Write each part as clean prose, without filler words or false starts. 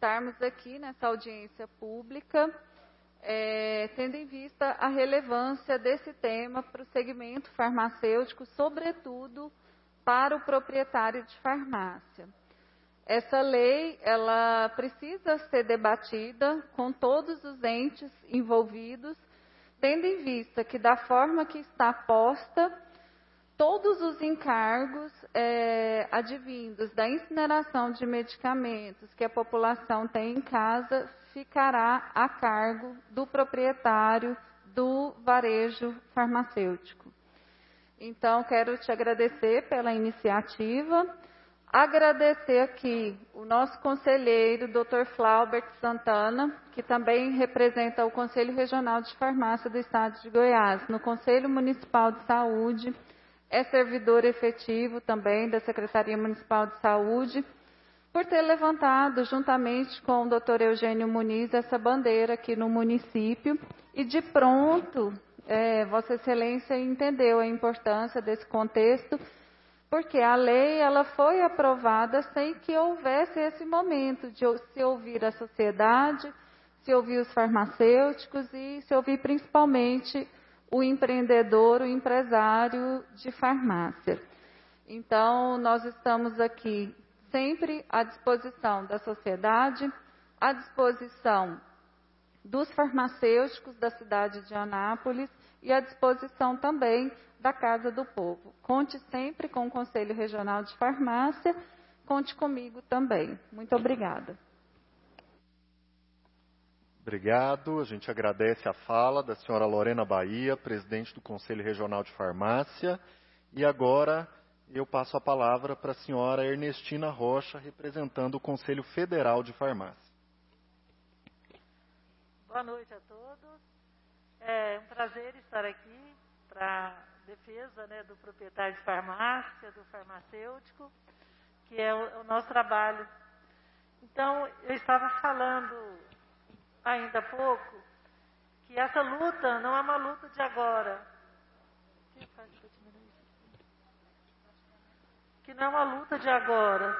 estarmos aqui nessa audiência pública, tendo em vista a relevância desse tema para o segmento farmacêutico, sobretudo para o proprietário de farmácia. Essa lei, ela precisa ser debatida com todos os entes envolvidos, tendo em vista que, da forma que está posta, todos os encargos advindos da incineração de medicamentos que a população tem em casa ficará a cargo do proprietário do varejo farmacêutico. Então, quero te agradecer pela iniciativa, agradecer aqui o nosso conselheiro, Dr. Flaubert Santana, que também representa o Conselho Regional de Farmácia do Estado de Goiás, no Conselho Municipal de Saúde, é servidor efetivo também da Secretaria Municipal de Saúde, por ter levantado, juntamente com o Dr. Eugênio Muniz, essa bandeira aqui no município, e de pronto, Vossa Excelência entendeu a importância desse contexto, porque a lei ela foi aprovada sem que houvesse esse momento de se ouvir a sociedade, se ouvir os farmacêuticos e se ouvir principalmente o empreendedor, o empresário de farmácia. Então, nós estamos aqui sempre à disposição da sociedade, à disposição dos farmacêuticos da cidade de Anápolis e à disposição também da Casa do Povo. Conte sempre com o Conselho Regional de Farmácia, conte comigo também. Muito obrigada. Obrigado. A gente agradece a fala da senhora Lorena Bahia, presidente do Conselho Regional de Farmácia. E agora eu passo a palavra para a senhora Ernestina Rocha, representando o Conselho Federal de Farmácia. Boa noite a todos. É um prazer estar aqui para a defesa, do proprietário de farmácia, do farmacêutico, que é o nosso trabalho. Então, eu estava falando ainda há pouco que essa luta não é uma luta de agora. Que não é uma luta de agora.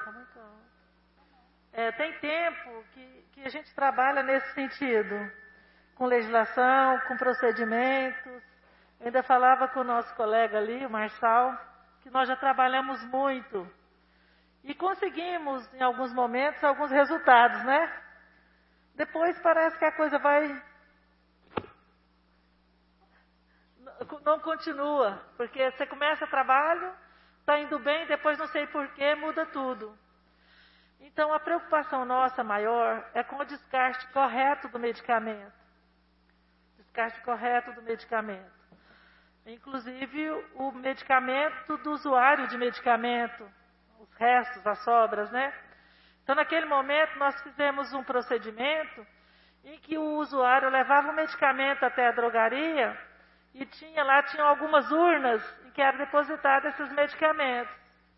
Tem tempo que a gente trabalha nesse sentido, com legislação, com procedimentos. Eu ainda falava com o nosso colega ali, o Marçal, que nós já trabalhamos muito. E conseguimos, em alguns momentos, alguns resultados, né? Depois parece que a coisa não continua, porque você começa o trabalho, está indo bem, depois não sei porquê, muda tudo. Então, a preocupação nossa maior é com o descarte correto do medicamento. Descarte correto do medicamento. Inclusive, o medicamento do usuário de medicamento, os restos, as sobras, né? Então, naquele momento, nós fizemos um procedimento em que o usuário levava o medicamento até a drogaria e tinham algumas urnas em que eram depositados esses medicamentos.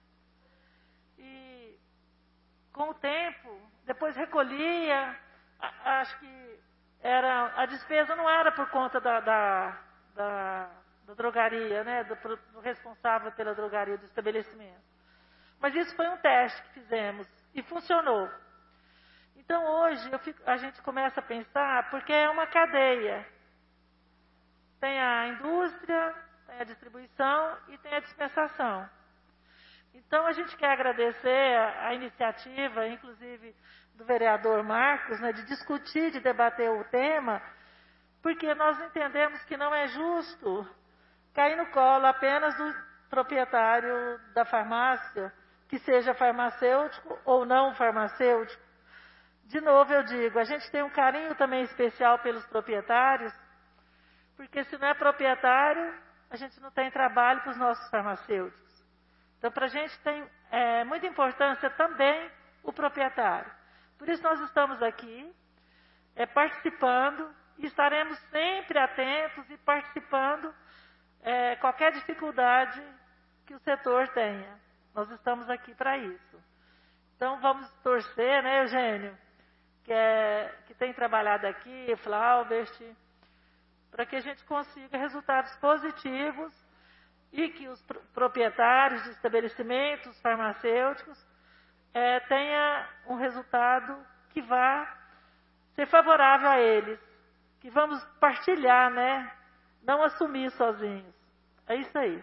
E, com o tempo, depois recolhia, acho que a despesa não era por conta da drogaria, do responsável pela drogaria do estabelecimento. Mas isso foi um teste que fizemos e funcionou. Então, hoje, a gente começa a pensar, porque é uma cadeia. Tem a indústria, tem a distribuição e tem a dispensação. Então, a gente quer agradecer a iniciativa, inclusive, do vereador Marcos, de discutir, de debater o tema, porque nós entendemos que não é justo cair no colo apenas do proprietário da farmácia, que seja farmacêutico ou não farmacêutico. De novo eu digo, a gente tem um carinho também especial pelos proprietários, porque se não é proprietário, a gente não tem trabalho para os nossos farmacêuticos. Então, para a gente tem muita importância também o proprietário. Por isso nós estamos aqui, participando, e estaremos sempre atentos e participando qualquer dificuldade que o setor tenha. Nós estamos aqui para isso. Então, vamos torcer, né, Eugênio, que tem trabalhado aqui, Flaubert, para que a gente consiga resultados positivos e que os proprietários de estabelecimentos farmacêuticos tenham um resultado que vá ser favorável a eles, que vamos partilhar, né? Não assumir sozinhos. É isso aí.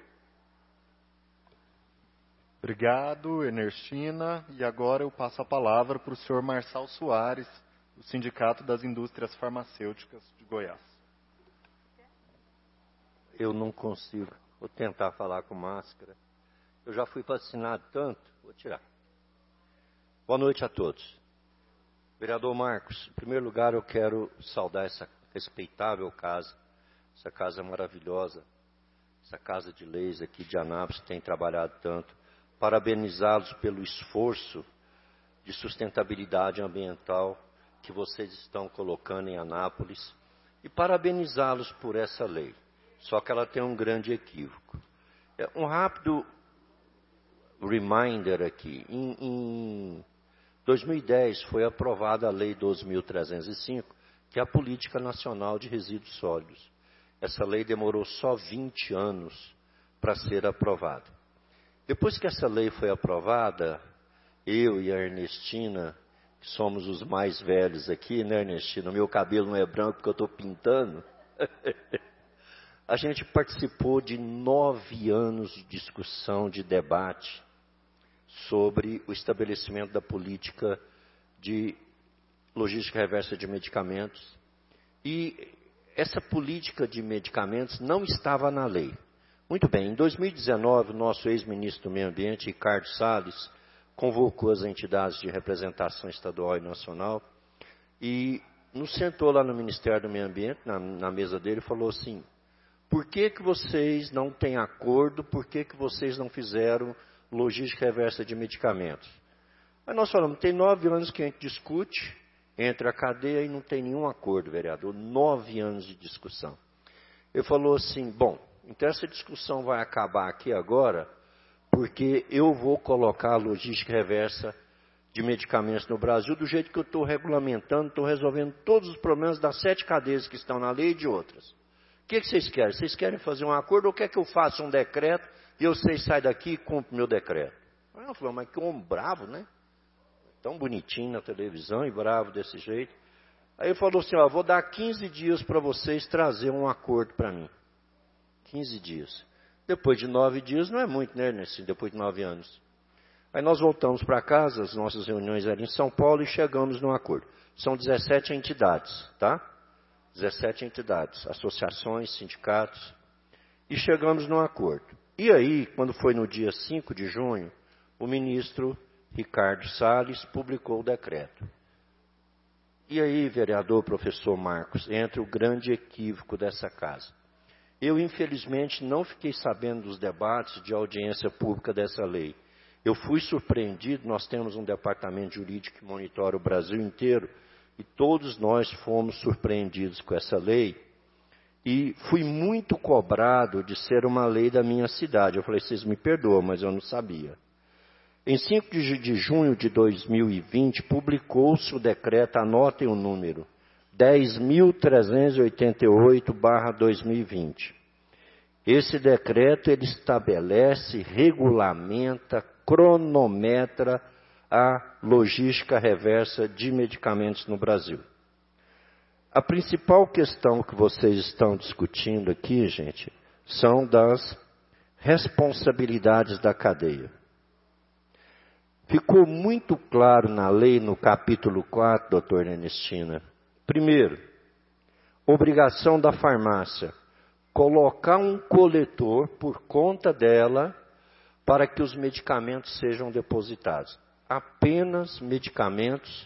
Obrigado, Ernestina. E agora eu passo a palavra para o senhor Marçal Soares, do Sindicato das Indústrias Farmacêuticas de Goiás. Eu não consigo. Vou tentar falar com máscara. Eu já fui vacinado tanto. Vou tirar. Boa noite a todos. Vereador Marcos, em primeiro lugar eu quero saudar essa respeitável casa, essa casa maravilhosa, essa casa de leis aqui de Anápolis, que tem trabalhado tanto. Parabenizá-los pelo esforço de sustentabilidade ambiental que vocês estão colocando em Anápolis e parabenizá-los por essa lei. Só que ela tem um grande equívoco. Um rápido reminder aqui. Em 2010 foi aprovada a Lei 12.305, que é a Política Nacional de Resíduos Sólidos. Essa lei demorou só 20 anos para ser aprovada. Depois que essa lei foi aprovada, eu e a Ernestina, que somos os mais velhos aqui, né, Ernestina? Meu cabelo não é branco porque eu estou pintando. A gente participou de 9 anos de discussão, de debate sobre o estabelecimento da política de logística reversa de medicamentos. E essa política de medicamentos não estava na lei. Muito bem, em 2019, o nosso ex-ministro do Meio Ambiente, Ricardo Salles, convocou as entidades de representação estadual e nacional e nos sentou lá no Ministério do Meio Ambiente, na mesa dele, e falou assim: por que vocês não têm acordo, por que vocês não fizeram logística reversa de medicamentos? Aí nós falamos, tem 9 anos que a gente discute entre a cadeia e não tem nenhum acordo, vereador, 9 anos de discussão. Ele falou assim, bom, então essa discussão vai acabar aqui agora, porque eu vou colocar a logística reversa de medicamentos no Brasil do jeito que eu estou regulamentando, estou resolvendo todos os problemas das 7 cadeias que estão na lei e de outras. O que vocês querem? Vocês querem fazer um acordo ou quer que eu faça um decreto e vocês saem daqui e cumprem meu decreto? Aí ela falou, mas que homem bravo, né? Tão bonitinho na televisão e bravo desse jeito. Aí ele falou assim, ó, vou dar 15 dias para vocês trazer um acordo para mim. 15 dias. Depois de 9 dias, não é muito, né, Ernesto? Depois de 9 anos. Aí nós voltamos para casa, as nossas reuniões eram em São Paulo e chegamos num acordo. São 17 entidades, tá? 17 entidades, associações, sindicatos. E chegamos num acordo. E aí, quando foi no dia 5 de junho, o ministro Ricardo Salles publicou o decreto. E aí, vereador, professor Marcos, entra o grande equívoco dessa casa. Eu, infelizmente, não fiquei sabendo dos debates de audiência pública dessa lei. Eu fui surpreendido, nós temos um departamento jurídico que monitora o Brasil inteiro, e todos nós fomos surpreendidos com essa lei, e fui muito cobrado de ser uma lei da minha cidade. Eu falei, vocês me perdoam, mas eu não sabia. Em 5 de junho de 2020, publicou-se o decreto, anotem o número, 10.388/2020. Esse decreto, ele estabelece, regulamenta, cronometra a logística reversa de medicamentos no Brasil. A principal questão que vocês estão discutindo aqui, gente, são das responsabilidades da cadeia. Ficou muito claro na lei, no capítulo 4, doutora Ernestina. Primeiro, obrigação da farmácia, colocar um coletor por conta dela para que os medicamentos sejam depositados. Apenas medicamentos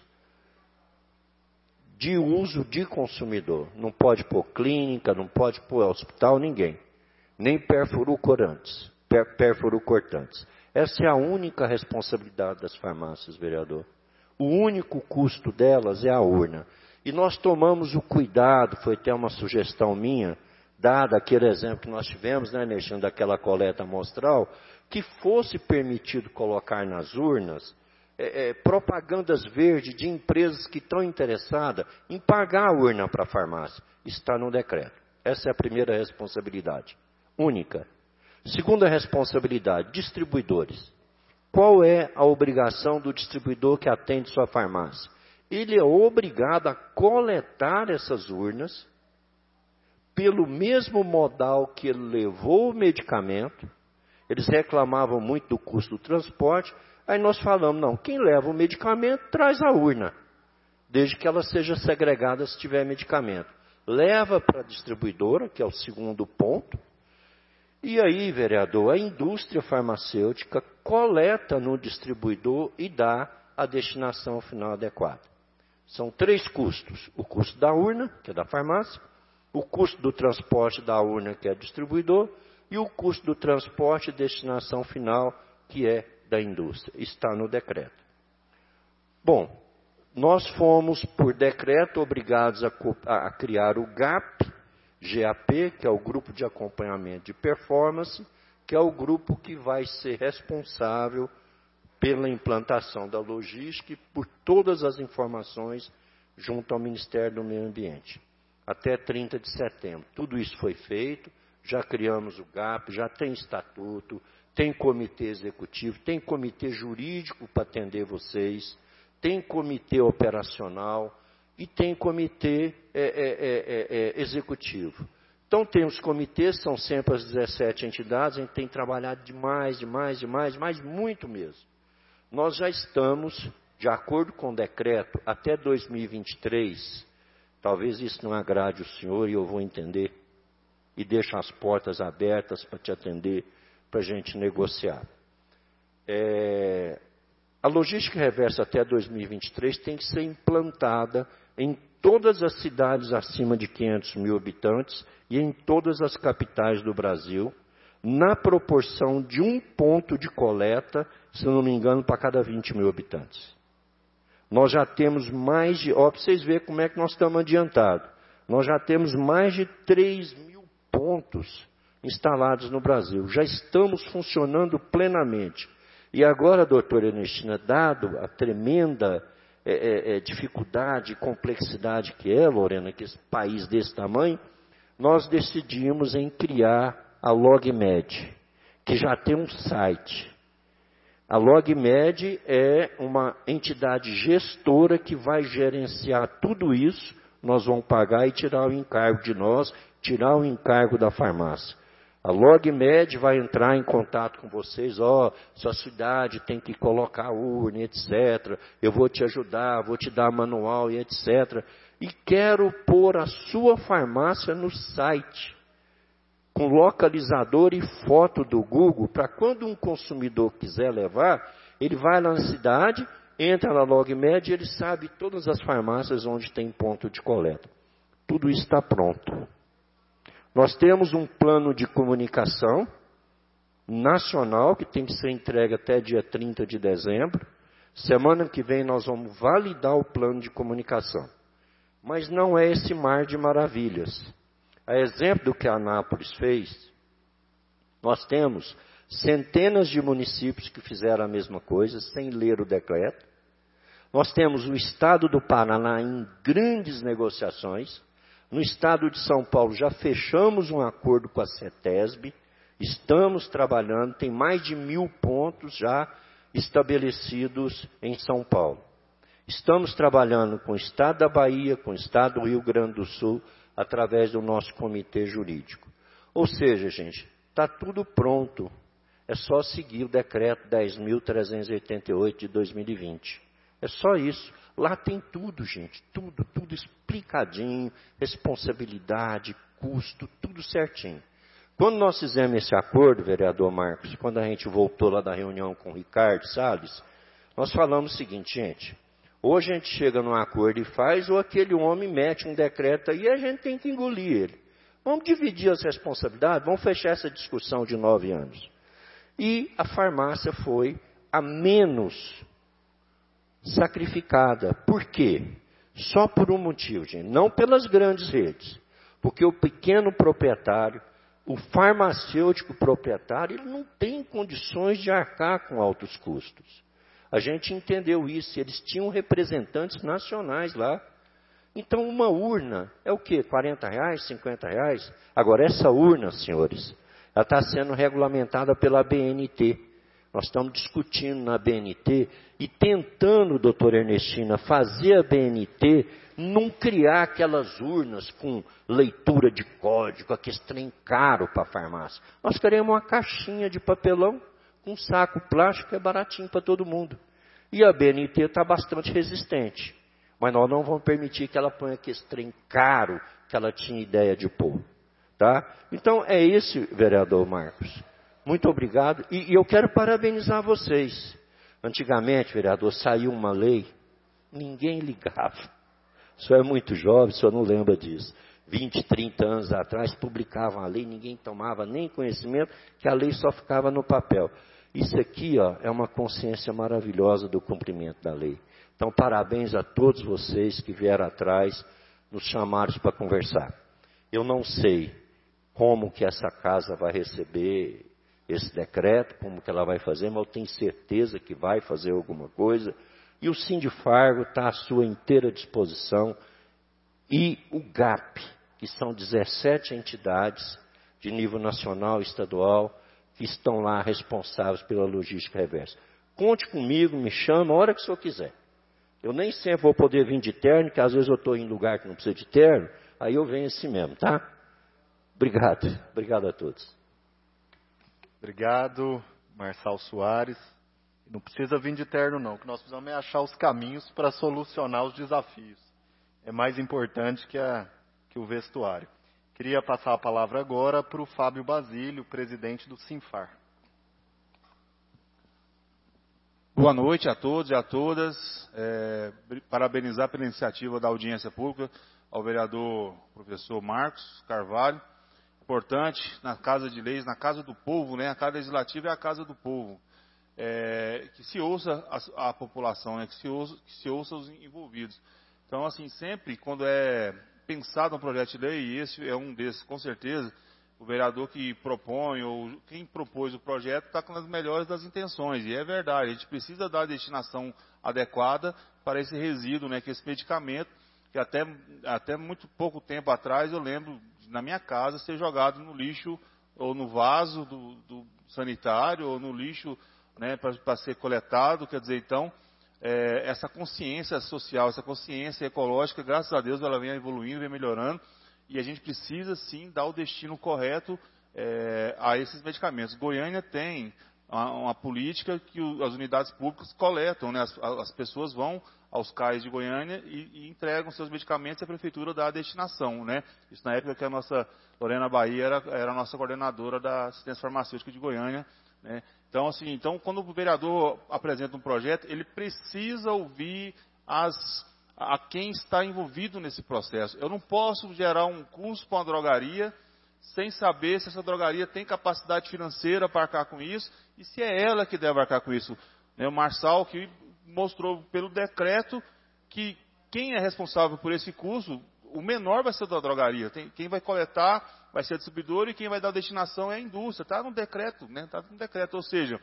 de uso de consumidor. Não pode pôr clínica, não pode pôr hospital, ninguém. Nem perfurocortantes. Essa é a única responsabilidade das farmácias, vereador. O único custo delas é a urna. E nós tomamos o cuidado, foi até uma sugestão minha, dada aquele exemplo que nós tivemos, né, Alexandre, daquela coleta amostral, que fosse permitido colocar nas urnas propagandas verdes de empresas que estão interessadas em pagar a urna para a farmácia. Está no decreto. Essa é a primeira responsabilidade. Única. Segunda responsabilidade, distribuidores. Qual é a obrigação do distribuidor que atende sua farmácia? ele é obrigado a coletar essas urnas pelo mesmo modal que ele levou o medicamento. Eles reclamavam muito do custo do transporte. Aí nós falamos, não, quem leva o medicamento traz a urna, desde que ela seja segregada se tiver medicamento. Leva para a distribuidora, que é o segundo ponto. E aí, vereador, a indústria farmacêutica coleta no distribuidor e dá a destinação final adequada. São 3 custos. O custo da urna, que é da farmácia, o custo do transporte da urna, que é distribuidor, e o custo do transporte e destinação final, que é da indústria. Está no decreto. Bom, nós fomos, por decreto, obrigados a criar o GAP, que é o Grupo de Acompanhamento de Performance, que é o grupo que vai ser responsável pela implantação da logística e por todas as informações junto ao Ministério do Meio Ambiente. Até 30 de setembro. Tudo isso foi feito, já criamos o GAP, já tem estatuto, tem comitê executivo, tem comitê jurídico para atender vocês, tem comitê operacional e tem comitê executivo. Então, temos comitês, são sempre as 17 entidades, a gente tem trabalhado demais, muito mesmo. Nós já estamos, de acordo com o decreto, até 2023, talvez isso não agrade o senhor e eu vou entender, e deixo as portas abertas para te atender, para a gente negociar. A logística reversa até 2023 tem que ser implantada em todas as cidades acima de 500 mil habitantes e em todas as capitais do Brasil, na proporção de 1 ponto de coleta, se não me engano, para cada 20 mil habitantes. Nós já temos mais de, para vocês verem como é que nós estamos adiantados, nós já temos mais de 3 mil pontos instalados no Brasil. Já estamos funcionando plenamente. E agora, doutora Ernestina, dado a tremenda dificuldade e complexidade que é, Lorena, que esse país desse tamanho, nós decidimos em criar a LogMed, que já tem um site. A LogMed é uma entidade gestora que vai gerenciar tudo isso. Nós vamos pagar e tirar o encargo de nós, tirar o encargo da farmácia. A LogMed vai entrar em contato com vocês, sua cidade tem que colocar urna, etc. Eu vou te ajudar, vou te dar manual e etc. E quero pôr a sua farmácia no site, com localizador e foto do Google, para quando um consumidor quiser levar, ele vai lá na cidade, entra na LogMed e ele sabe todas as farmácias onde tem ponto de coleta. Tudo isso está pronto. Nós temos um plano de comunicação nacional que tem que ser entregue até dia 30 de dezembro. Semana que vem nós vamos validar o plano de comunicação. Mas não é esse mar de maravilhas. A exemplo do que a Anápolis fez, nós temos centenas de municípios que fizeram a mesma coisa, sem ler o decreto. Nós temos o estado do Paraná em grandes negociações. No estado de São Paulo já fechamos um acordo com a CETESB, estamos trabalhando, tem mais de 1000 pontos já estabelecidos em São Paulo. Estamos trabalhando com o estado da Bahia, com o estado do Rio Grande do Sul, através do nosso comitê jurídico. Ou seja, gente, está tudo pronto, é só seguir o decreto 10.388 de 2020. É só isso. Lá tem tudo, gente, tudo explicadinho, responsabilidade, custo, tudo certinho. Quando nós fizemos esse acordo, vereador Marcos, quando a gente voltou lá da reunião com o Ricardo Salles, nós falamos o seguinte, gente, ou a gente chega num acordo e faz, ou aquele homem mete um decreto aí e a gente tem que engolir ele. Vamos dividir as responsabilidades, vamos fechar essa discussão de 9 anos. E a farmácia foi a menos sacrificada. Por quê? Só por um motivo, gente. Não pelas grandes redes. Porque o pequeno proprietário, o farmacêutico proprietário, ele não tem condições de arcar com altos custos. A gente entendeu isso. Eles tinham representantes nacionais lá. Então, uma urna é o quê? R$40, R$50? Agora, essa urna, senhores, ela está sendo regulamentada pela ABNT. Nós estamos discutindo na BNT e tentando, doutora Ernestina, fazer a BNT não criar aquelas urnas com leitura de código, aquele trem caro para a farmácia. Nós queremos uma caixinha de papelão com um saco plástico que é baratinho para todo mundo. E a BNT está bastante resistente. Mas nós não vamos permitir que ela ponha aquele trem caro que ela tinha ideia de pôr. Tá? Então, é isso, vereador Marcos. Muito obrigado. E eu quero parabenizar vocês. Antigamente, vereador, saiu uma lei, ninguém ligava. O senhor é muito jovem, o senhor não lembra disso. 20, 30 anos atrás, publicavam a lei, ninguém tomava nem conhecimento, que a lei só ficava no papel. Isso aqui, ó, é uma consciência maravilhosa do cumprimento da lei. Então, parabéns a todos vocês que vieram atrás, nos chamaram para conversar. Eu não sei como que essa casa vai receber esse decreto, como que ela vai fazer, mas eu tenho certeza que vai fazer alguma coisa. E o Sindifargo está à sua inteira disposição. E o GAP, que são 17 entidades de nível nacional e estadual, que estão lá responsáveis pela logística reversa. Conte comigo, me chama a hora que o senhor quiser. Eu nem sempre vou poder vir de terno, porque às vezes eu estou em lugar que não precisa de terno, aí eu venho assim mesmo, tá? Obrigado. Obrigado a todos. Obrigado, Marçal Soares. Não precisa vir de terno, não. O que nós precisamos é achar os caminhos para solucionar os desafios. É mais importante que o vestuário. Queria passar a palavra agora para o Fábio Basílio, presidente do Sinfar. Boa noite a todos e a todas. Parabenizar pela iniciativa da audiência pública ao vereador professor Marcos Carvalho. Importante, na Casa de Leis, na Casa do Povo, né? A Casa Legislativa é a Casa do Povo. Que se ouça a população, né? que se ouça os envolvidos. Então, assim, sempre quando é pensado um projeto de lei, e esse é um desses, com certeza, o vereador que propõe, ou quem propôs o projeto, está com as melhores das intenções. E é verdade, a gente precisa dar a destinação adequada para esse resíduo, né, que é esse medicamento, que até muito pouco tempo atrás, eu lembro, na minha casa, ser jogado no lixo, ou no vaso do sanitário, ou no lixo, né, para ser coletado. Quer dizer, então, essa consciência social, essa consciência ecológica, graças a Deus, ela vem evoluindo, vem melhorando, e a gente precisa, sim, dar o destino correto a esses medicamentos. Goiânia tem uma política que as unidades públicas coletam, né? As pessoas vão aos CAIs de Goiânia e entregam seus medicamentos e a prefeitura dá a destinação, né? Isso na época que a nossa Lorena Bahia era a nossa coordenadora da assistência farmacêutica de Goiânia, né? Então, assim, quando o vereador apresenta um projeto, ele precisa ouvir a quem está envolvido nesse processo. Eu não posso gerar um custo para uma drogaria sem saber se essa drogaria tem capacidade financeira para arcar com isso e se é ela que deve arcar com isso. O Marçal que mostrou pelo decreto que quem é responsável por esse custo, o menor vai ser da drogaria. Quem vai coletar vai ser o distribuidor e quem vai dar a destinação é a indústria. Está no decreto, né? Está no decreto. Ou seja,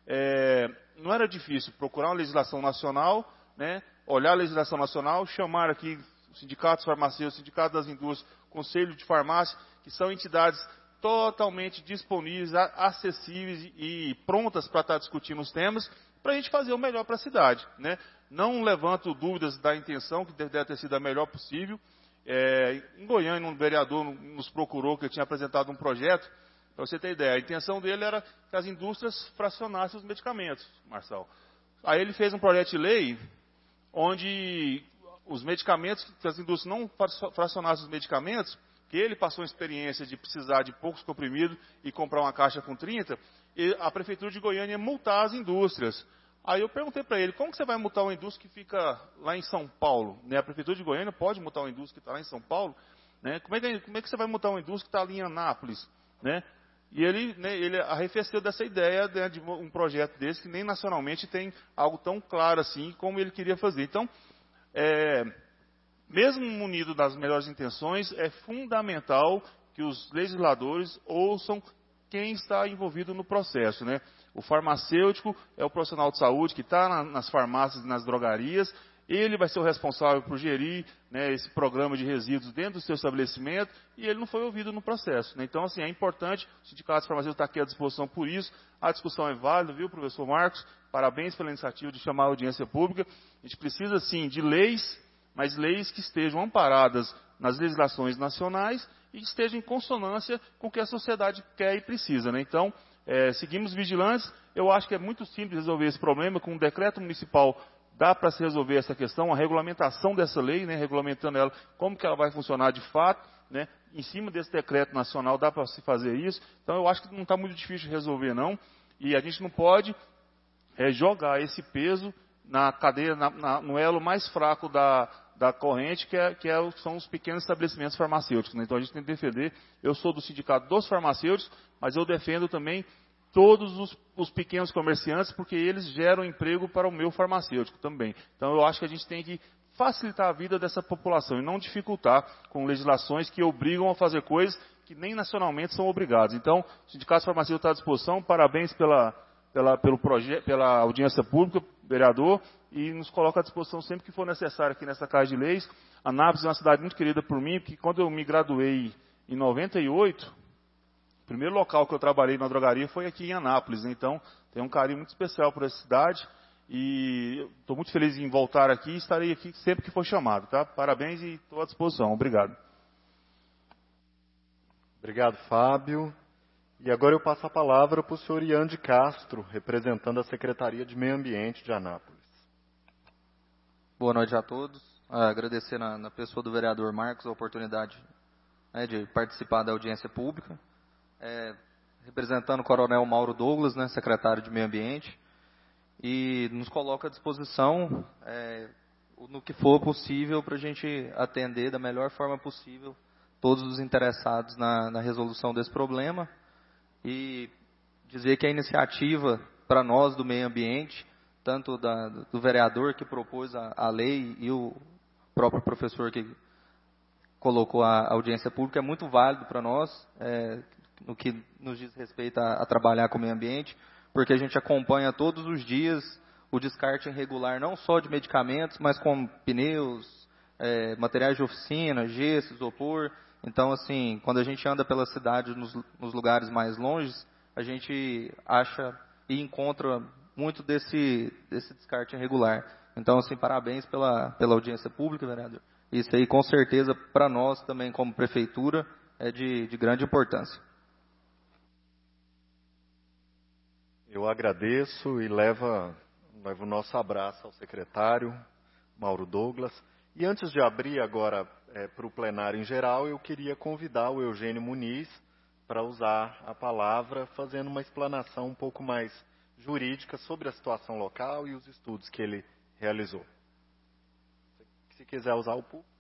não era difícil procurar uma legislação nacional, né? Olhar a legislação nacional, chamar aqui os sindicatos farmacêuticos, sindicatos das indústrias, conselho de farmácia, que são entidades totalmente disponíveis, acessíveis e prontas para estar discutindo os temas, para a gente fazer o melhor para a cidade, né? Não levanto dúvidas da intenção, que deve ter sido a melhor possível. Em Goiânia, um vereador nos procurou, que eu tinha apresentado um projeto, para você ter ideia, a intenção dele era que as indústrias fracionassem os medicamentos, Marçal. Aí ele fez um projeto de lei onde os medicamentos, que as indústrias não fracionassem os medicamentos, que ele passou a experiência de precisar de poucos comprimidos e comprar uma caixa com 30, e a Prefeitura de Goiânia ia multar as indústrias. Aí eu perguntei para ele, como que você vai multar uma indústria que fica lá em São Paulo? Né? A Prefeitura de Goiânia pode multar uma indústria que está lá em São Paulo? Né? Como é que você vai multar uma indústria que está ali em Anápolis? Né? E ele arrefeceu dessa ideia, né, de um projeto desse, que nem nacionalmente tem algo tão claro assim como ele queria fazer. Então, mesmo munido das melhores intenções, é fundamental que os legisladores ouçam quem está envolvido no processo, né? O farmacêutico é o profissional de saúde que está nas farmácias e nas drogarias, ele vai ser o responsável por gerir, né, esse programa de resíduos dentro do seu estabelecimento, e ele não foi ouvido no processo, né? Então, assim, é importante, o Sindicato Farmacêutico está aqui à disposição por isso, a discussão é válida, viu, professor Marcos? Parabéns pela iniciativa de chamar a audiência pública. A gente precisa, sim, de leis, mas leis que estejam amparadas nas legislações nacionais e que estejam em consonância com o que a sociedade quer e precisa, né? Então, seguimos vigilantes. Eu acho que é muito simples resolver esse problema. Com um decreto municipal dá para se resolver essa questão, a regulamentação dessa lei, né, regulamentando ela, como que ela vai funcionar de fato, né? Em cima desse decreto nacional dá para se fazer isso. Então, eu acho que não está muito difícil de resolver, não. E a gente não pode jogar esse peso na cadeia, no elo mais fraco da corrente, são os pequenos estabelecimentos farmacêuticos, né? Então a gente tem que defender. Eu sou do sindicato dos farmacêuticos, mas eu defendo também todos os pequenos comerciantes, porque eles geram emprego para o meu farmacêutico também. Então eu acho que a gente tem que facilitar a vida dessa população e não dificultar com legislações que obrigam a fazer coisas que nem nacionalmente são obrigados. Então, o Sindicato Farmacêutico está à disposição. Parabéns pelo projeto, pela audiência pública, vereador, e nos coloca à disposição sempre que for necessário aqui nessa Casa de Leis. Anápolis é uma cidade muito querida por mim, porque quando eu me graduei em 98, o primeiro local que eu trabalhei na drogaria foi aqui em Anápolis, né? Então, tenho um carinho muito especial por essa cidade, e estou muito feliz em voltar aqui e estarei aqui sempre que for chamado, tá? Parabéns e estou à disposição. Obrigado. Obrigado, Fábio. E agora eu passo a palavra para o senhor Ian de Castro, representando a Secretaria de Meio Ambiente de Anápolis. Boa noite a todos. Agradecer na pessoa do vereador Marcos a oportunidade, né, de participar da audiência pública. Representando o coronel Mauro Douglas, né, secretário de Meio Ambiente, e nos coloca à disposição no que for possível para a gente atender da melhor forma possível todos os interessados na resolução desse problema. E dizer que a iniciativa para nós do meio ambiente, tanto do vereador que propôs a lei e o próprio professor que colocou a audiência pública, é muito válido para nós, no que nos diz respeito a trabalhar com o meio ambiente, porque a gente acompanha todos os dias o descarte irregular, não só de medicamentos, mas com pneus, materiais de oficina, gesso, isopor. Então, assim, quando a gente anda pela cidade, nos lugares mais longes, a gente acha e encontra muito desse descarte irregular. Então, assim, parabéns pela audiência pública, vereador. Isso aí, com certeza, para nós também, como prefeitura, é de grande importância. Eu agradeço e levo o nosso abraço ao secretário, Mauro Douglas. E antes de abrir agora para o plenário em geral, eu queria convidar o Eugênio Muniz para usar a palavra, fazendo uma explanação um pouco mais jurídica sobre a situação local e os estudos que ele realizou. Se quiser usar o púlpito.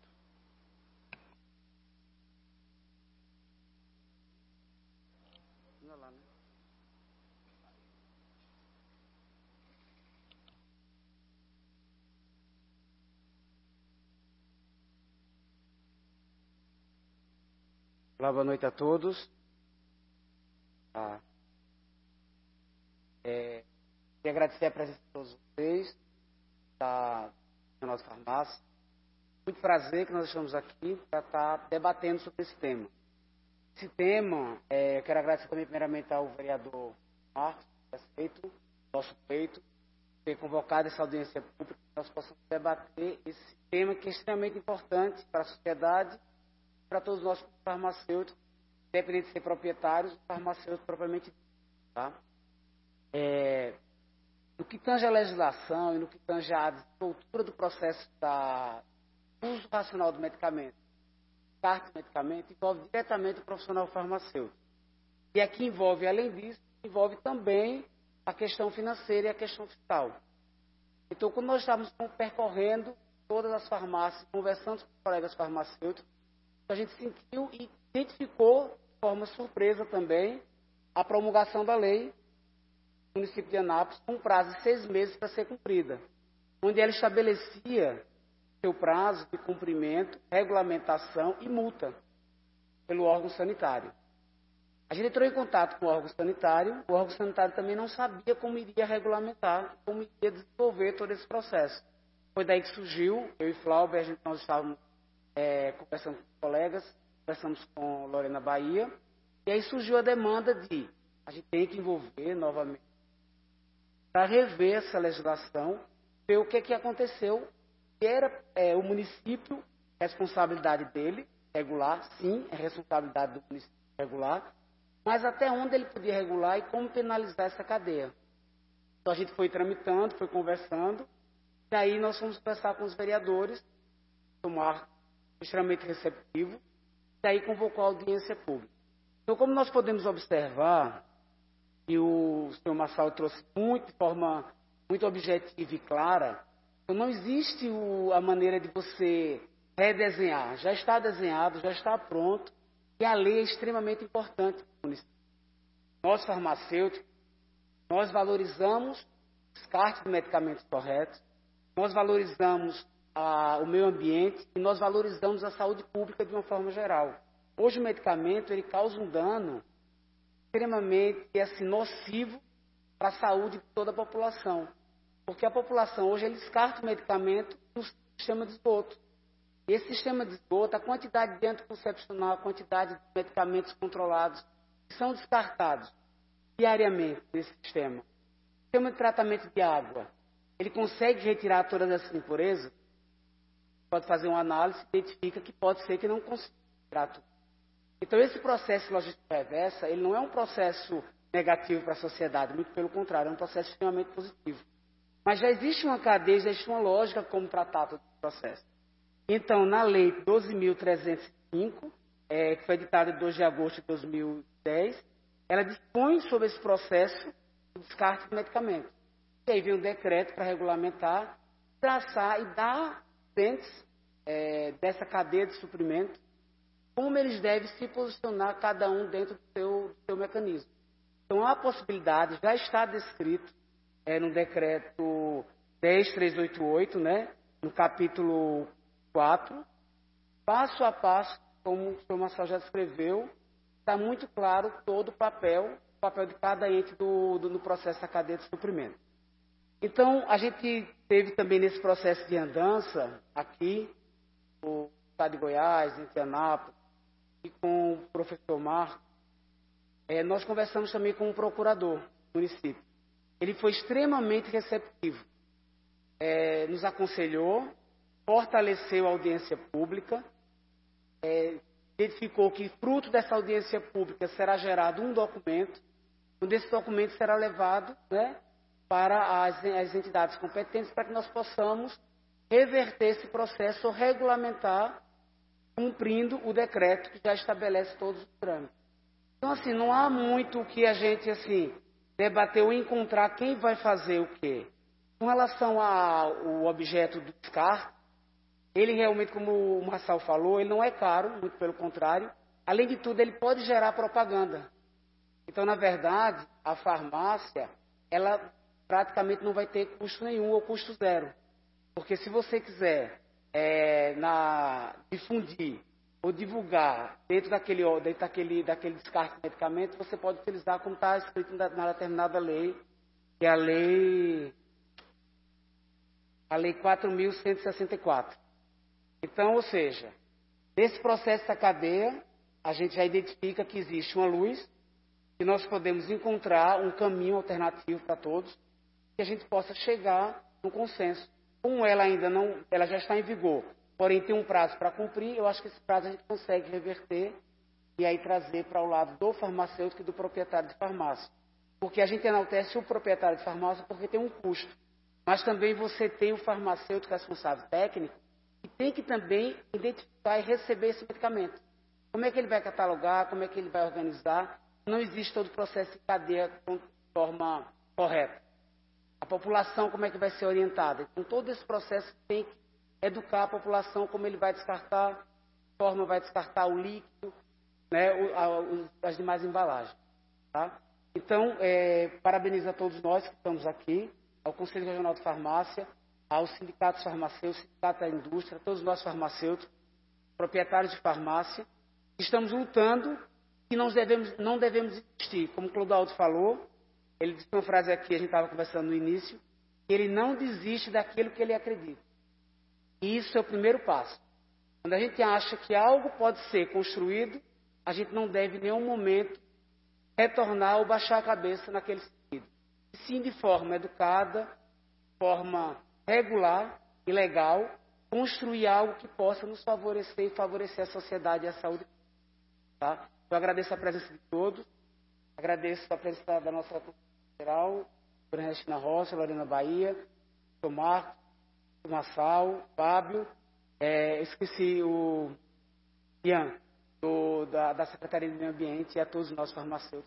Olá, boa noite a todos. Queria agradecer a presença de todos vocês da nossa farmácia. Muito prazer que nós estamos aqui para estar debatendo sobre esse tema. Esse tema, quero agradecer também primeiramente ao vereador Marcos, prefeito, nosso pleito, ter convocado essa audiência pública, que nós possamos debater esse tema que é extremamente importante para a sociedade, para todos nós farmacêuticos, independente de ser proprietários, farmacêuticos propriamente dito, tá? No que tange a legislação e no que tange a desenvoltura do processo do uso racional do medicamento, carta de medicamento, envolve diretamente o profissional farmacêutico. E aqui envolve, além disso, envolve também a questão financeira e a questão fiscal. Então, quando nós estávamos percorrendo todas as farmácias, conversando com os colegas farmacêuticos, a gente sentiu e identificou, de forma surpresa também, a promulgação da lei no município de Anápolis, com um prazo de 6 meses para ser cumprida, onde ela estabelecia seu prazo de cumprimento, regulamentação e multa pelo órgão sanitário. A gente entrou em contato com o órgão sanitário também não sabia como iria regulamentar, como iria desenvolver todo esse processo. Foi daí que surgiu, eu e Flauber, nós estávamos conversando com os colegas, conversamos com Lorena Bahia, e aí surgiu a demanda de a gente tem que envolver novamente para rever essa legislação, ver o que aconteceu, que era o município, responsabilidade dele, regular, sim, é responsabilidade do município regular, mas até onde ele podia regular e como penalizar essa cadeia. Então a gente foi tramitando, foi conversando, e aí nós fomos conversar com os vereadores, tomar extremamente receptivo, e aí convocou a audiência pública. Então, como nós podemos observar, e o senhor Marçal trouxe de forma muito objetiva e clara, então não existe a maneira de você redesenhar. Já está desenhado, já está pronto, e a lei é extremamente importante para o município. Nós, farmacêuticos, nós valorizamos o descarte de medicamentos corretos, nós valorizamos o meio ambiente e nós valorizamos a saúde pública de uma forma geral. Hoje o medicamento ele causa um dano extremamente nocivo para a saúde de toda a população. Porque a população hoje ele descarta o medicamento no sistema de esgoto. E esse sistema de esgoto, a quantidade de anticoncepcional, a quantidade de medicamentos controlados que são descartados diariamente nesse sistema. O sistema de tratamento de água, ele consegue retirar todas essas impurezas? Pode fazer uma análise, identifica que pode ser que não consiga retirar tudo. Então, esse processo logístico reversa, ele não é um processo negativo para a sociedade, muito pelo contrário, é um processo extremamente positivo. Mas já existe uma cadeia, já existe uma lógica como tratar todo esse processo. Então, na Lei 12.305, que foi editada em 2 de agosto de 2010, ela dispõe sobre esse processo de descarte de medicamentos. E aí vem um decreto para regulamentar, traçar e dar dentes dessa cadeia de suprimento, como eles devem se posicionar, cada um dentro do seu mecanismo. Então, há a possibilidade, já está descrito no decreto 10.388, né, no capítulo 4, passo a passo, como o senhor Marçal já descreveu, está muito claro todo o papel de cada ente no processo da cadeia de suprimento. Então, a gente teve também nesse processo de andança, aqui, no estado de Goiás, em Anápolis, e com o professor Marcos, nós conversamos também com o procurador do município. Ele foi extremamente receptivo. Nos aconselhou, fortaleceu a audiência pública, identificou que, fruto dessa audiência pública, será gerado um documento, onde esse documento será levado, né, para as entidades competentes, para que nós possamos reverter esse processo ou regulamentar, cumprindo o decreto que já estabelece todos os trâmites. Então, assim, não há muito o que a gente, assim, debater ou encontrar quem vai fazer o quê. Com relação ao objeto do descarte, ele realmente, como o Marçal falou, ele não é caro, muito pelo contrário. Além de tudo, ele pode gerar propaganda. Então, na verdade, a farmácia, ela praticamente não vai ter custo nenhum ou custo zero. Porque se você quiser difundir ou divulgar dentro daquele descarte de medicamento, você pode utilizar como está escrito na determinada lei, que é a lei 4.164. Então, ou seja, nesse processo da cadeia, a gente já identifica que existe uma luz, que nós podemos encontrar um caminho alternativo para todos, que a gente possa chegar num consenso. Como ela ainda não, ela já está em vigor, porém tem um prazo para cumprir, eu acho que esse prazo a gente consegue reverter e aí trazer para o lado do farmacêutico e do proprietário de farmácia. Porque a gente enaltece o proprietário de farmácia porque tem um custo. Mas também você tem o farmacêutico responsável técnico que tem que também identificar e receber esse medicamento. Como é que ele vai catalogar, como é que ele vai organizar? Não existe todo o processo de cadeia de forma correta. A população, como é que vai ser orientada? Então, todo esse processo tem que educar a população como ele vai descartar, forma vai descartar o líquido, né, as demais embalagens. Tá? Então, parabenizo a todos nós que estamos aqui, ao Conselho Regional de Farmácia, aos sindicatos farmacêuticos, sindicato da indústria, todos nós farmacêuticos, proprietários de farmácia, estamos lutando e não devemos desistir. Como o Clodoaldo falou, ele disse uma frase aqui, a gente estava conversando no início, que ele não desiste daquilo que ele acredita. E isso é o primeiro passo. Quando a gente acha que algo pode ser construído, a gente não deve em nenhum momento retornar ou baixar a cabeça naquele sentido. E sim, de forma educada, de forma regular e legal, construir algo que possa nos favorecer e favorecer a sociedade e a saúde. Tá? Eu agradeço a presença de todos, agradeço a presença da nossa geral, a Ernestina Rocha, Lorena Bahia, o Marcos, o Massal, o Fábio, esqueci o Ian, da Secretaria do Meio Ambiente, e a todos os nossos farmacêuticos.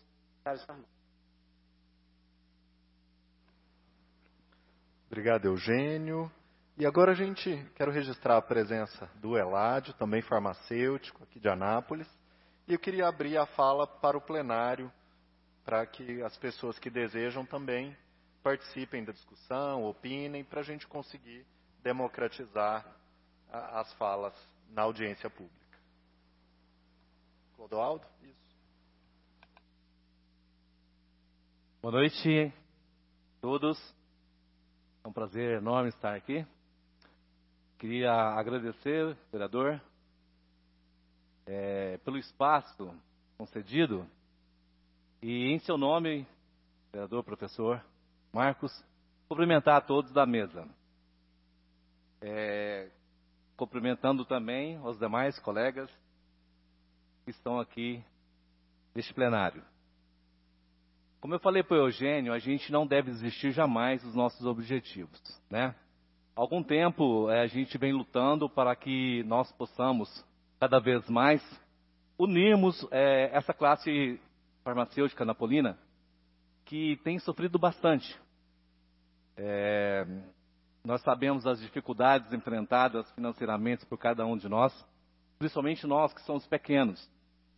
Obrigado, Eugênio. E agora quero registrar a presença do Eládio, também farmacêutico, aqui de Anápolis. E eu queria abrir a fala para o plenário, para que as pessoas que desejam também participem da discussão, opinem, para a gente conseguir democratizar as falas na audiência pública. Clodoaldo? Isso. Boa noite a todos. É um prazer enorme estar aqui. Queria agradecer, vereador, pelo espaço concedido e, em seu nome, vereador, professor Marcos, cumprimentar a todos da mesa. Cumprimentando também os demais colegas que estão aqui neste plenário. Como eu falei para o Eugênio, a gente não deve desistir jamais dos nossos objetivos, né? Há algum tempo a gente vem lutando para que nós possamos, cada vez mais, unirmos essa classe farmacêutica napolina que tem sofrido bastante. Nós sabemos as dificuldades enfrentadas financeiramente por cada um de nós, principalmente nós que somos pequenos.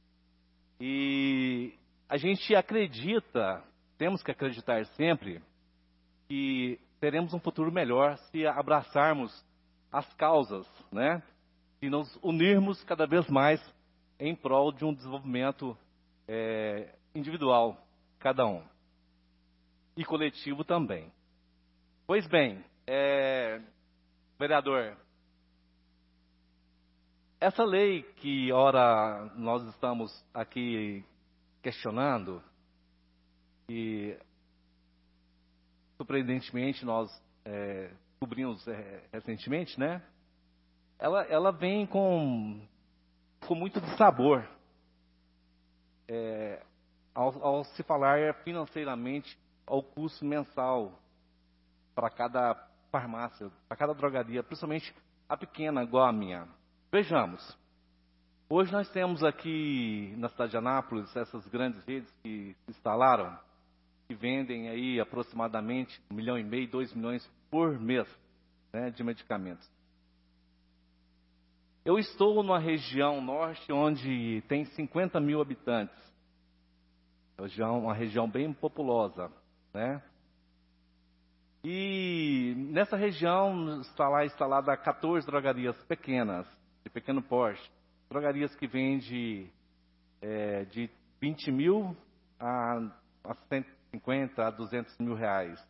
E a gente acredita, temos que acreditar sempre, que teremos um futuro melhor se abraçarmos as causas, né? Se nos unirmos cada vez mais em prol de um desenvolvimento individual, cada um, e coletivo também. Pois bem, vereador, essa lei que ora nós estamos aqui questionando, e surpreendentemente nós cobrimos recentemente, né? Ela vem com muito dissabor ao se falar financeiramente ao custo mensal para cada farmácia, para cada drogaria, principalmente a pequena, igual a minha. Vejamos, hoje nós temos aqui na cidade de Anápolis essas grandes redes que se instalaram, que vendem aí aproximadamente 1,5 milhão, 2 milhões por mês, né, de medicamentos. Eu estou numa região norte onde tem 50 mil habitantes, uma região bem populosa, né? E nessa região está instalada 14 drogarias pequenas, de pequeno porte, drogarias que vendem de 20 mil a 150 a 200 mil reais.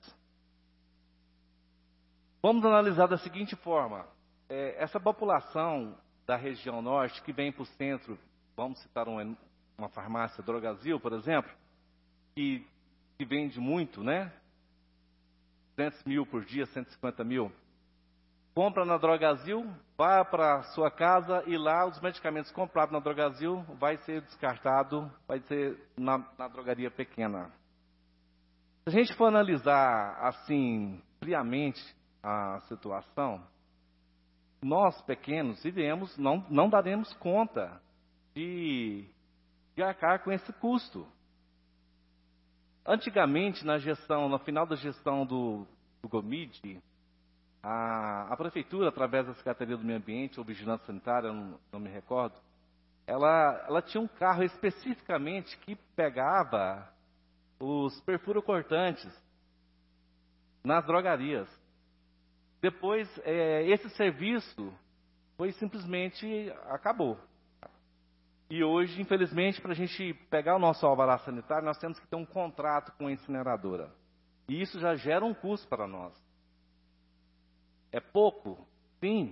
Vamos analisar da seguinte forma: essa população da região norte que vem para o centro, vamos citar uma farmácia Drogazil, por exemplo, que vende muito, né? 200 mil por dia, 150 mil. Compra na Drogazil, vai para sua casa e lá os medicamentos comprados na Drogazil vai ser descartado, vai ser na drogaria pequena. Se a gente for analisar assim friamente a situação, nós pequenos iremos, não daremos conta de arcar com esse custo. Antigamente, no final da gestão do Gomide, a prefeitura, através da Secretaria do Meio Ambiente ou Vigilância Sanitária, não me recordo, ela tinha um carro especificamente que pegava os perfurocortantes nas drogarias. Depois, esse serviço simplesmente acabou. E hoje, infelizmente, para a gente pegar o nosso alvará sanitário, nós temos que ter um contrato com a incineradora. E isso já gera um custo para nós. É pouco? Sim,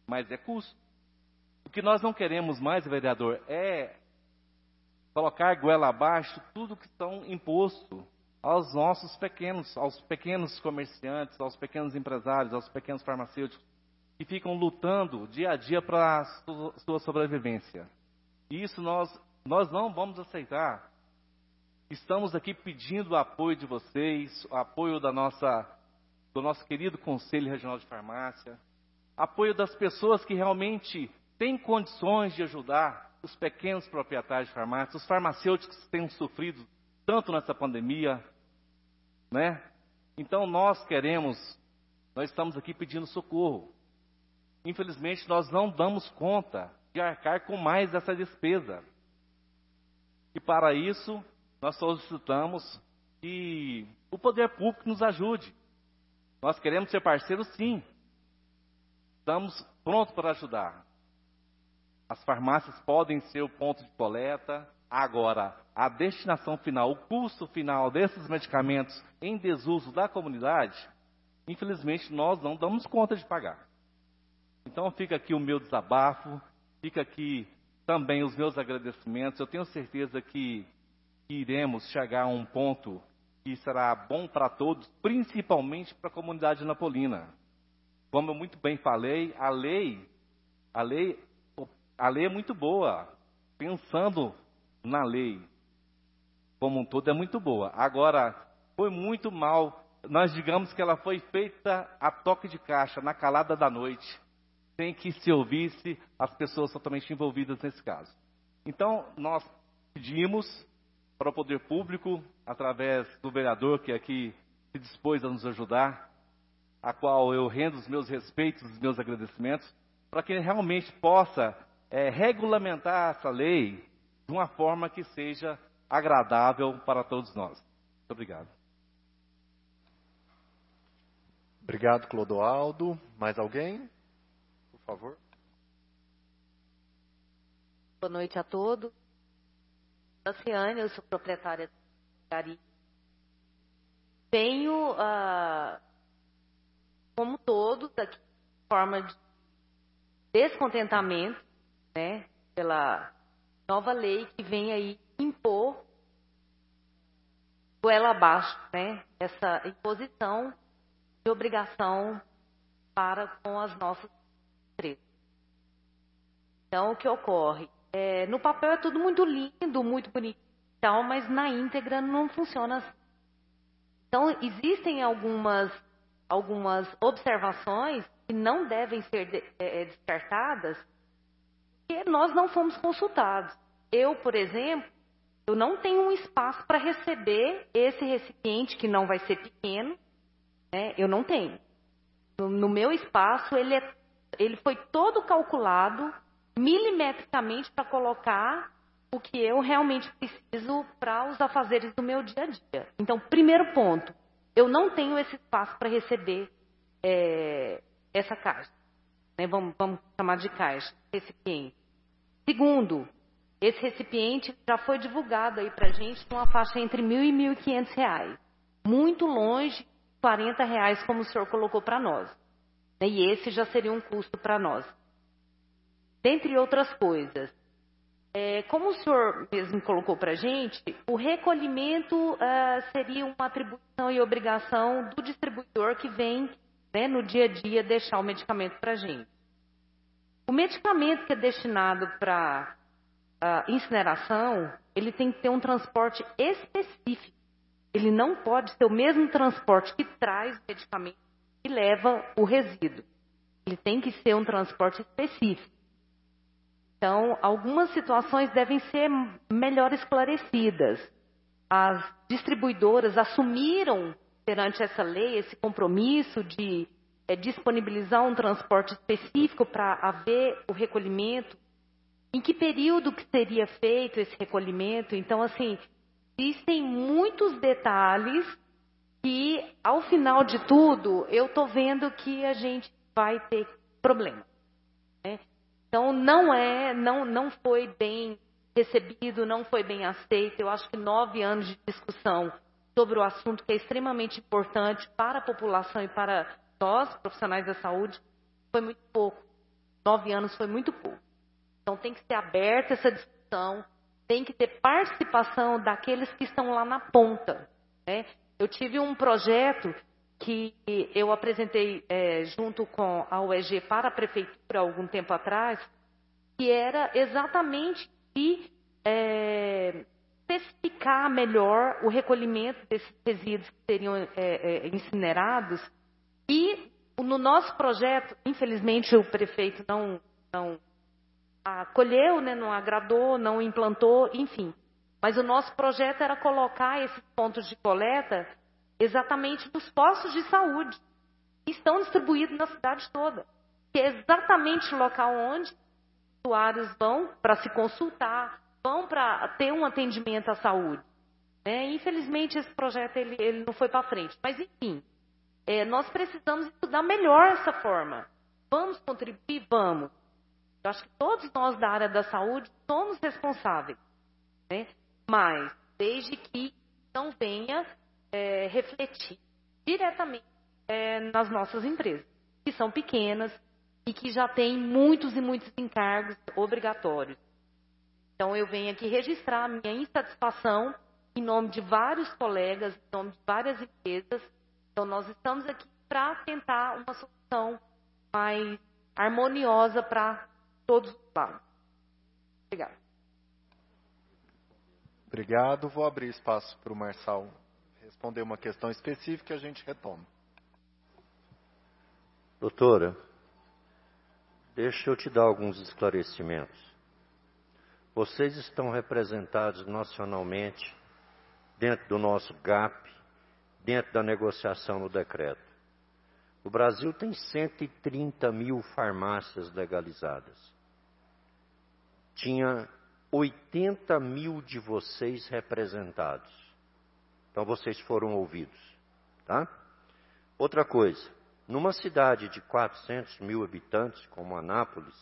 mas é custo. O que nós não queremos mais, vereador, é colocar goela abaixo tudo que estão imposto aos pequenos comerciantes, aos pequenos empresários, aos pequenos farmacêuticos, que ficam lutando dia a dia para a sua sobrevivência. E isso nós não vamos aceitar. Estamos aqui pedindo o apoio de vocês, o apoio do nosso querido Conselho Regional de Farmácia, apoio das pessoas que realmente têm condições de ajudar os pequenos proprietários de farmácia, os farmacêuticos que têm sofrido tanto nessa pandemia, né? Então nós estamos aqui pedindo socorro. Infelizmente nós não damos conta de arcar com mais essa despesa. E para isso nós solicitamos que o poder público nos ajude. Nós queremos ser parceiros, sim. Estamos prontos para ajudar. As farmácias podem ser o ponto de coleta. Agora, a destinação final, o custo final desses medicamentos em desuso da comunidade, infelizmente nós não damos conta de pagar. Então fica aqui o meu desabafo, fica aqui também os meus agradecimentos. Eu tenho certeza que iremos chegar a um ponto que será bom para todos, principalmente para a comunidade napolina. Como eu muito bem falei, a lei é muito boa. Pensando na lei como um todo, é muito boa. Agora, foi muito mal. Nós digamos que ela foi feita a toque de caixa, na calada da noite, sem que se ouvisse as pessoas totalmente envolvidas nesse caso. Então, nós pedimos para o poder público, através do vereador que aqui se dispôs a nos ajudar, a qual eu rendo os meus respeitos, os meus agradecimentos, para que ele realmente possa regulamentar essa lei de uma forma que seja agradável para todos nós. Muito obrigado. Obrigado, Clodoaldo. Mais alguém? Por favor. Boa noite a todos. Luciane, eu sou proprietária da Gari. Tenho, como todos, aqui, forma de descontentamento, né, pela nova lei que vem aí impor goela abaixo, né, essa imposição de obrigação para com as nossas empresas. Então, o que ocorre? No papel é tudo muito lindo, muito bonito, mas na íntegra não funciona assim. Então, existem algumas observações que não devem ser descartadas, porque nós não fomos consultados. Eu, por exemplo, eu não tenho um espaço para receber esse recipiente, que não vai ser pequeno, né? Eu não tenho. No meu espaço, ele foi todo calculado milimetricamente para colocar o que eu realmente preciso para os afazeres do meu dia a dia. Então, primeiro ponto, eu não tenho esse espaço para receber essa caixa. Né? Vamos chamar de caixa, recipiente. Segundo, esse recipiente já foi divulgado aí para a gente numa faixa entre R$ 1.000 e R$ 1.500. Muito longe de R$ 40, como o senhor colocou para nós. E esse já seria um custo para nós. Dentre outras coisas, como o senhor mesmo colocou para a gente, o recolhimento seria uma atribuição e obrigação do distribuidor que vem, né, no dia a dia deixar o medicamento para a gente. O medicamento que é destinado para incineração, ele tem que ter um transporte específico. Ele não pode ser o mesmo transporte que traz o medicamento e leva o resíduo. Ele tem que ser um transporte específico. Então, algumas situações devem ser melhor esclarecidas. As distribuidoras assumiram perante essa lei esse compromisso de disponibilizar um transporte específico para haver o recolhimento. Em que período que seria feito esse recolhimento? Então, assim, existem muitos detalhes que, ao final de tudo, eu estou vendo que a gente vai ter problema, né? Então, não foi bem recebido, não foi bem aceito. Eu acho que 9 anos de discussão sobre o assunto, que é extremamente importante para a população e para nós, profissionais da saúde, foi muito pouco. 9 anos foi muito pouco. Então tem que ser aberta essa discussão, tem que ter participação daqueles que estão lá na ponta, né? Eu tive um projeto que eu apresentei junto com a UEG para a prefeitura algum tempo atrás, que era exatamente de especificar melhor o recolhimento desses resíduos que seriam incinerados. E no nosso projeto, infelizmente, o prefeito não acolheu, né, não agradou, não implantou, enfim. Mas o nosso projeto era colocar esses pontos de coleta exatamente nos postos de saúde, que estão distribuídos na cidade toda. Que é exatamente o local onde os usuários vão para se consultar, vão para ter um atendimento à saúde. Infelizmente, esse projeto ele não foi para frente. Mas, enfim, nós precisamos estudar melhor essa forma. Vamos contribuir? Vamos. Eu acho que todos nós da área da saúde somos responsáveis, né? Mas desde que não venha refletir diretamente nas nossas empresas, que são pequenas e que já têm muitos e muitos encargos obrigatórios. Então eu venho aqui registrar a minha insatisfação em nome de vários colegas, em nome de várias empresas. Então nós estamos aqui para tentar uma solução mais harmoniosa para todos os lados. Obrigada. Obrigado. Vou abrir espaço para o Marçal responder uma questão específica e a gente retoma. Doutora, deixa eu te dar alguns esclarecimentos. Vocês estão representados nacionalmente dentro do nosso GAP, dentro da negociação no decreto. O Brasil tem 130 mil farmácias legalizadas. Tinha 80 mil de vocês representados. Então vocês foram ouvidos, tá? Outra coisa, numa cidade de 400 mil habitantes, como Anápolis,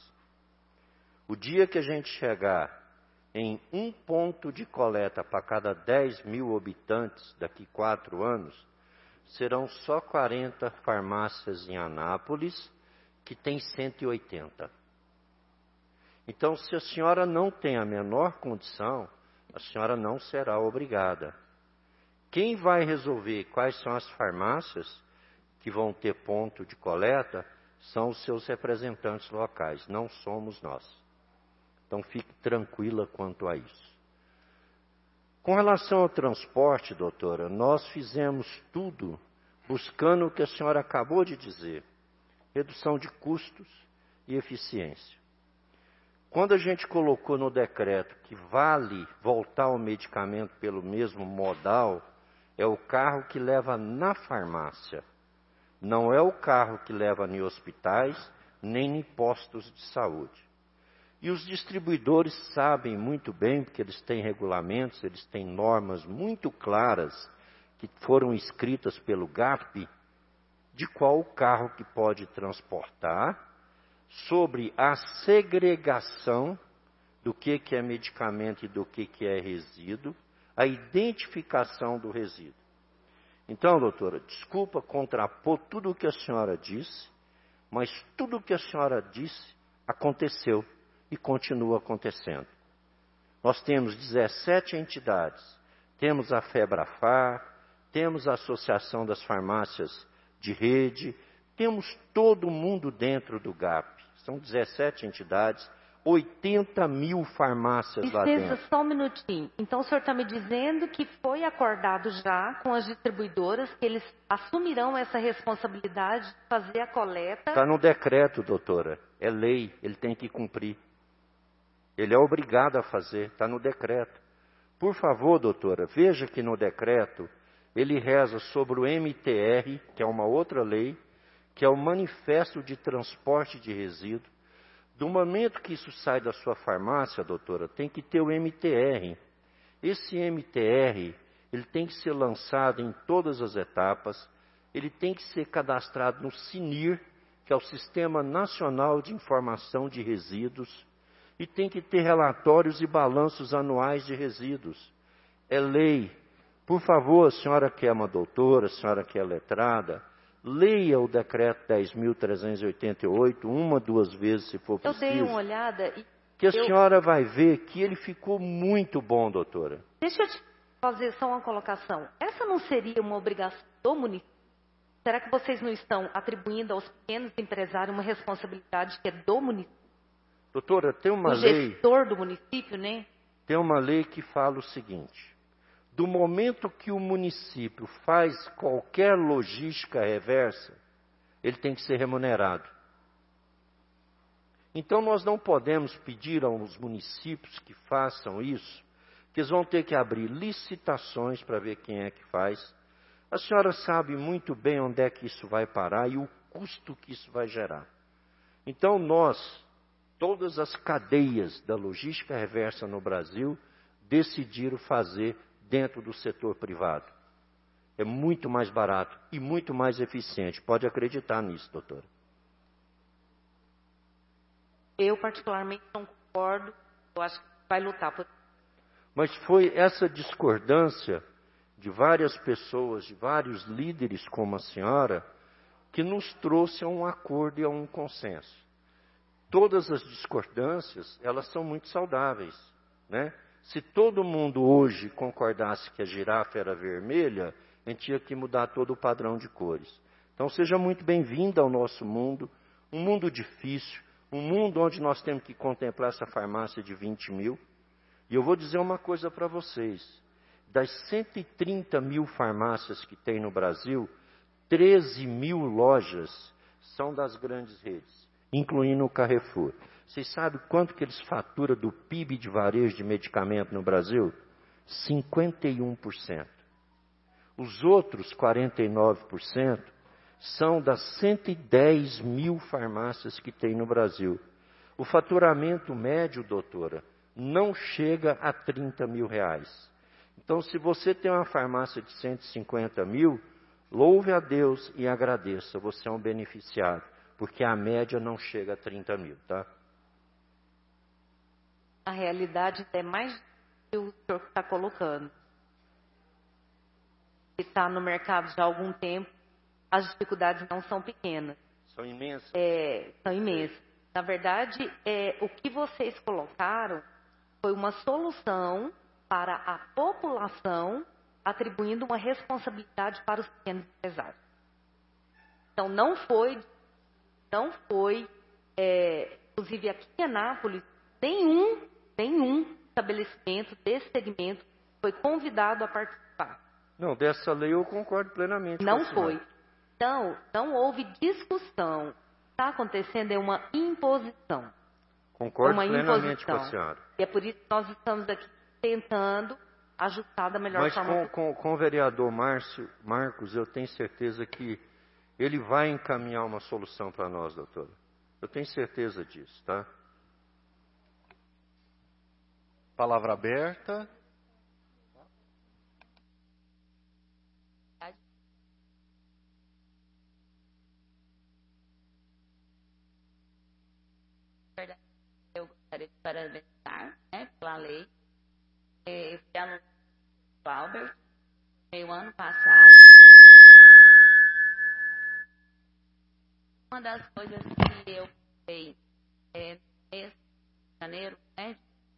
o dia que a gente chegar em um ponto de coleta para cada 10 mil habitantes daqui 4 anos, serão só 40 farmácias em Anápolis, que tem 180. Então, se a senhora não tem a menor condição, a senhora não será obrigada. Quem vai resolver quais são as farmácias que vão ter ponto de coleta são os seus representantes locais, não somos nós. Então, fique tranquila quanto a isso. Com relação ao transporte, doutora, nós fizemos tudo buscando o que a senhora acabou de dizer, redução de custos e eficiência. Quando a gente colocou no decreto que vale voltar o medicamento pelo mesmo modal, é o carro que leva na farmácia, não é o carro que leva em hospitais, nem em postos de saúde. E os distribuidores sabem muito bem, porque eles têm regulamentos, eles têm normas muito claras, que foram escritas pelo GAP, de qual o carro que pode transportar, sobre a segregação do que é medicamento e do que é resíduo, a identificação do resíduo. Então, doutora, desculpa contrapor tudo o que a senhora disse, mas tudo o que a senhora disse aconteceu e continua acontecendo. Nós temos 17 entidades, temos a FEBRAFAR, temos a Associação das Farmácias de Rede, temos todo mundo dentro do GAP. São 17 entidades, 80 mil farmácias lá dentro. Licença, só um minutinho. Então o senhor está me dizendo que foi acordado já com as distribuidoras que eles assumirão essa responsabilidade de fazer a coleta? Está no decreto, doutora. É lei, ele tem que cumprir. Ele é obrigado a fazer, está no decreto. Por favor, doutora, veja que no decreto ele reza sobre o MTR, que é uma outra lei, que é o Manifesto de Transporte de Resíduo. Do momento que isso sai da sua farmácia, doutora, tem que ter o MTR. Esse MTR, ele tem que ser lançado em todas as etapas, ele tem que ser cadastrado no SINIR, que é o Sistema Nacional de Informação de Resíduos, e tem que ter relatórios e balanços anuais de resíduos. É lei. Por favor, a senhora que é uma doutora, a senhora que é letrada, leia o decreto 10.388, uma, duas vezes, se for Eu preciso. dei uma olhada e... Que a senhora vai ver que ele ficou muito bom, doutora. Deixa eu te fazer só uma colocação. Essa não seria uma obrigação do município? Será que vocês não estão atribuindo aos pequenos empresários uma responsabilidade que é do município? Doutora, tem uma O lei... gestor do município, né? Tem uma lei que fala o seguinte: do momento que o município faz qualquer logística reversa, ele tem que ser remunerado. Então nós não podemos pedir aos municípios que façam isso, que eles vão ter que abrir licitações para ver quem é que faz. A senhora sabe muito bem onde é que isso vai parar e o custo que isso vai gerar. Então nós, todas as cadeias da logística reversa no Brasil, decidiram fazer dentro do setor privado. É muito mais barato e muito mais eficiente. Pode acreditar nisso, doutora. Eu, particularmente, não concordo. Eu acho que vai lutar por... Mas foi essa discordância de várias pessoas, de vários líderes como a senhora, que nos trouxe a um acordo e a um consenso. Todas as discordâncias, elas são muito saudáveis, né? Se todo mundo hoje concordasse que a girafa era vermelha, a gente tinha que mudar todo o padrão de cores. Então seja muito bem-vinda ao nosso mundo, um mundo difícil, um mundo onde nós temos que contemplar essa farmácia de 20 mil. E eu vou dizer uma coisa para vocês. Das 130 mil farmácias que tem no Brasil, 13 mil lojas são das grandes redes, incluindo o Carrefour. Vocês sabem quanto que eles faturam do PIB de varejo de medicamento no Brasil? 51%. Os outros 49% são das 110 mil farmácias que tem no Brasil. O faturamento médio, doutora, não chega a 30 mil reais. Então, se você tem uma farmácia de 150 mil, louve a Deus e agradeça, você é um beneficiário, porque a média não chega a 30 mil, tá? A realidade é mais do que o senhor está colocando. Se está no mercado já há algum tempo, as dificuldades não são pequenas. São imensas. São imensas. Na verdade, o que vocês colocaram foi uma solução para a população, atribuindo uma responsabilidade para os pequenos empresários. Então, não foi, inclusive aqui em Anápolis, nenhum estabelecimento desse segmento foi convidado a participar. Não, dessa lei eu concordo plenamente. Não foi. Então, não houve discussão. O que está acontecendo é uma imposição. Concordo plenamente com a senhora. E é por isso que nós estamos aqui tentando ajustar da melhor forma. Mas com o vereador Marcos, eu tenho certeza que ele vai encaminhar uma solução para nós, doutora. Eu tenho certeza disso, tá? Palavra aberta. Eu gostaria de parabenizar, né, pela lei. Eu fui aluna do Albert, meio ano passado. Uma das coisas que eu pensei no mês de janeiro, né,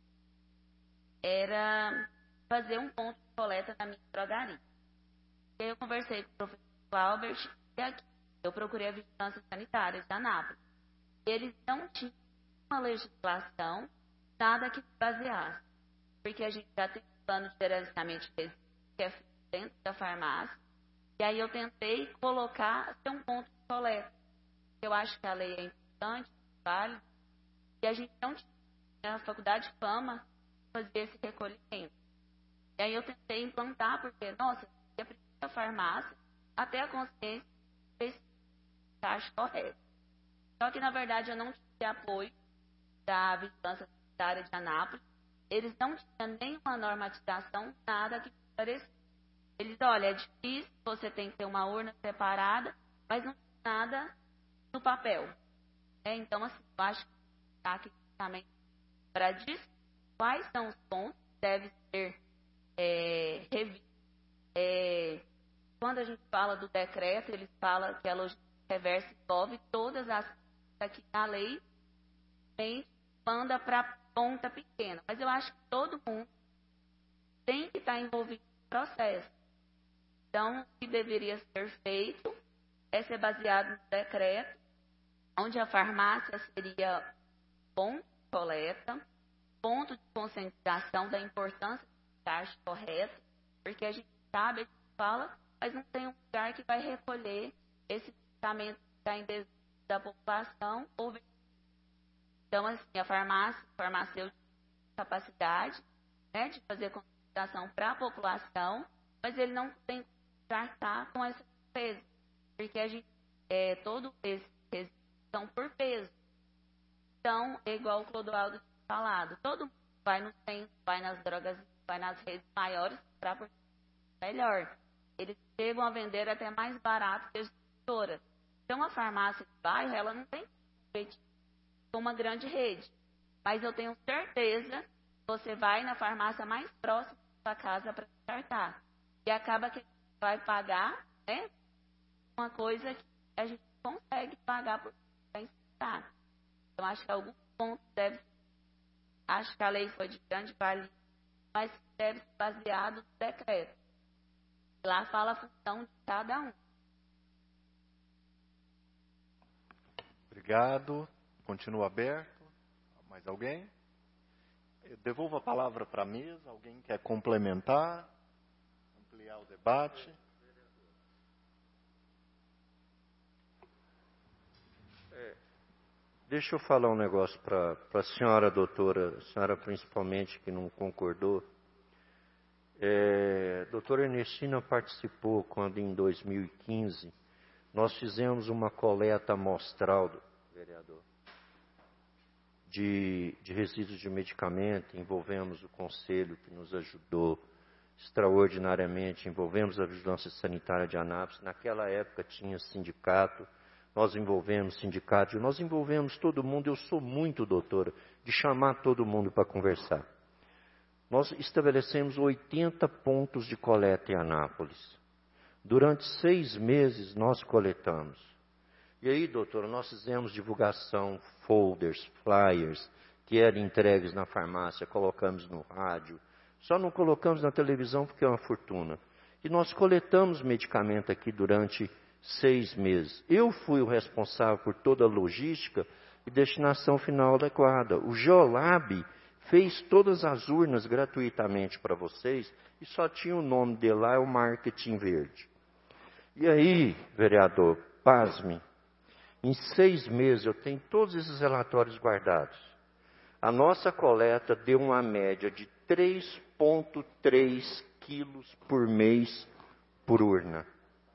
era fazer um ponto de coleta na minha drogaria. E aí eu conversei com o professor Albert e aqui eu procurei a Vigilância Sanitária de Anápolis. Eles não tinham uma legislação, nada que baseasse. Porque a gente já tem um plano de gerenciamento de resíduos, que é feito dentro da farmácia. E aí eu tentei colocar um ponto de coleta. Eu acho que a lei é importante, válida. E a gente não tinha a faculdade de fama fazer esse recolhimento. E aí eu tentei implantar, porque, nossa, eu preciso da farmácia até a consciência desse taxa correta. Só que, na verdade, eu não tive apoio da Vigilância Sanitária de Anápolis. Eles não tinham nenhuma normatização, nada que parecia. Eles, olha, é difícil, você tem que ter uma urna separada, mas não tem nada no papel. Então, assim, eu acho que está aqui também para dizer quais são os pontos que devem ser revistos, quando a gente fala do decreto, eles falam que a logística reversa envolve todas as aqui na lei, manda para a ponta pequena. Mas eu acho que todo mundo tem que estar envolvido no processo. Então, o que deveria ser feito é ser baseado no decreto, onde a farmácia seria ponto de coleta, ponto de conscientização da importância do descarte correto, porque a gente sabe, a gente fala, mas não tem um lugar que vai recolher esse medicamento que está em desuso da população. Então, assim, a farmacêutica tem capacidade, né, de fazer conscientização para a população, mas ele não tem que tratar com essa despesa, porque a gente, todo esse são por peso. Então, é igual o Clodoaldo tinha falado, todo mundo vai no centro, vai nas drogas, vai nas redes maiores para por melhor. Eles chegam a vender até mais barato que as distribuidoras. Então, a farmácia de bairro, ela não tem competir com uma grande rede. Mas eu tenho certeza que você vai na farmácia mais próxima da sua casa para descartar. E acaba que vai pagar, né, uma coisa que a gente consegue pagar por descartar. Então, acho que algum ponto deve... Acho que a lei foi de grande valia, mas deve ser baseado no decreto. Lá fala a função de cada um. Obrigado. Continua aberto. Mais alguém? Eu devolvo a palavra para a mesa. Alguém quer complementar? Ampliar o debate? Deixa eu falar um negócio para a senhora, doutora, a senhora principalmente que não concordou. Doutora Ernestina participou quando em 2015 nós fizemos uma coleta amostral, vereador, de resíduos de medicamento, envolvemos o Conselho que nos ajudou extraordinariamente, envolvemos a Vigilância Sanitária de Anápolis, naquela época tinha sindicato, nós envolvemos sindicato, nós envolvemos todo mundo. Eu sou muito, doutora, de chamar todo mundo para conversar. Nós estabelecemos 80 pontos de coleta em Anápolis. Durante 6 meses nós coletamos. E aí, doutora, nós fizemos divulgação, folders, flyers, que eram entregues na farmácia, colocamos no rádio. Só não colocamos na televisão porque é uma fortuna. E nós coletamos medicamento aqui durante 6 meses. Eu fui o responsável por toda a logística e destinação final adequada. O Geolab fez todas as urnas gratuitamente para vocês e só tinha o nome dele lá, é o marketing verde. E aí, vereador, pasme, em 6 meses eu tenho todos esses relatórios guardados. A nossa coleta deu uma média de 3,3 quilos por mês por urna.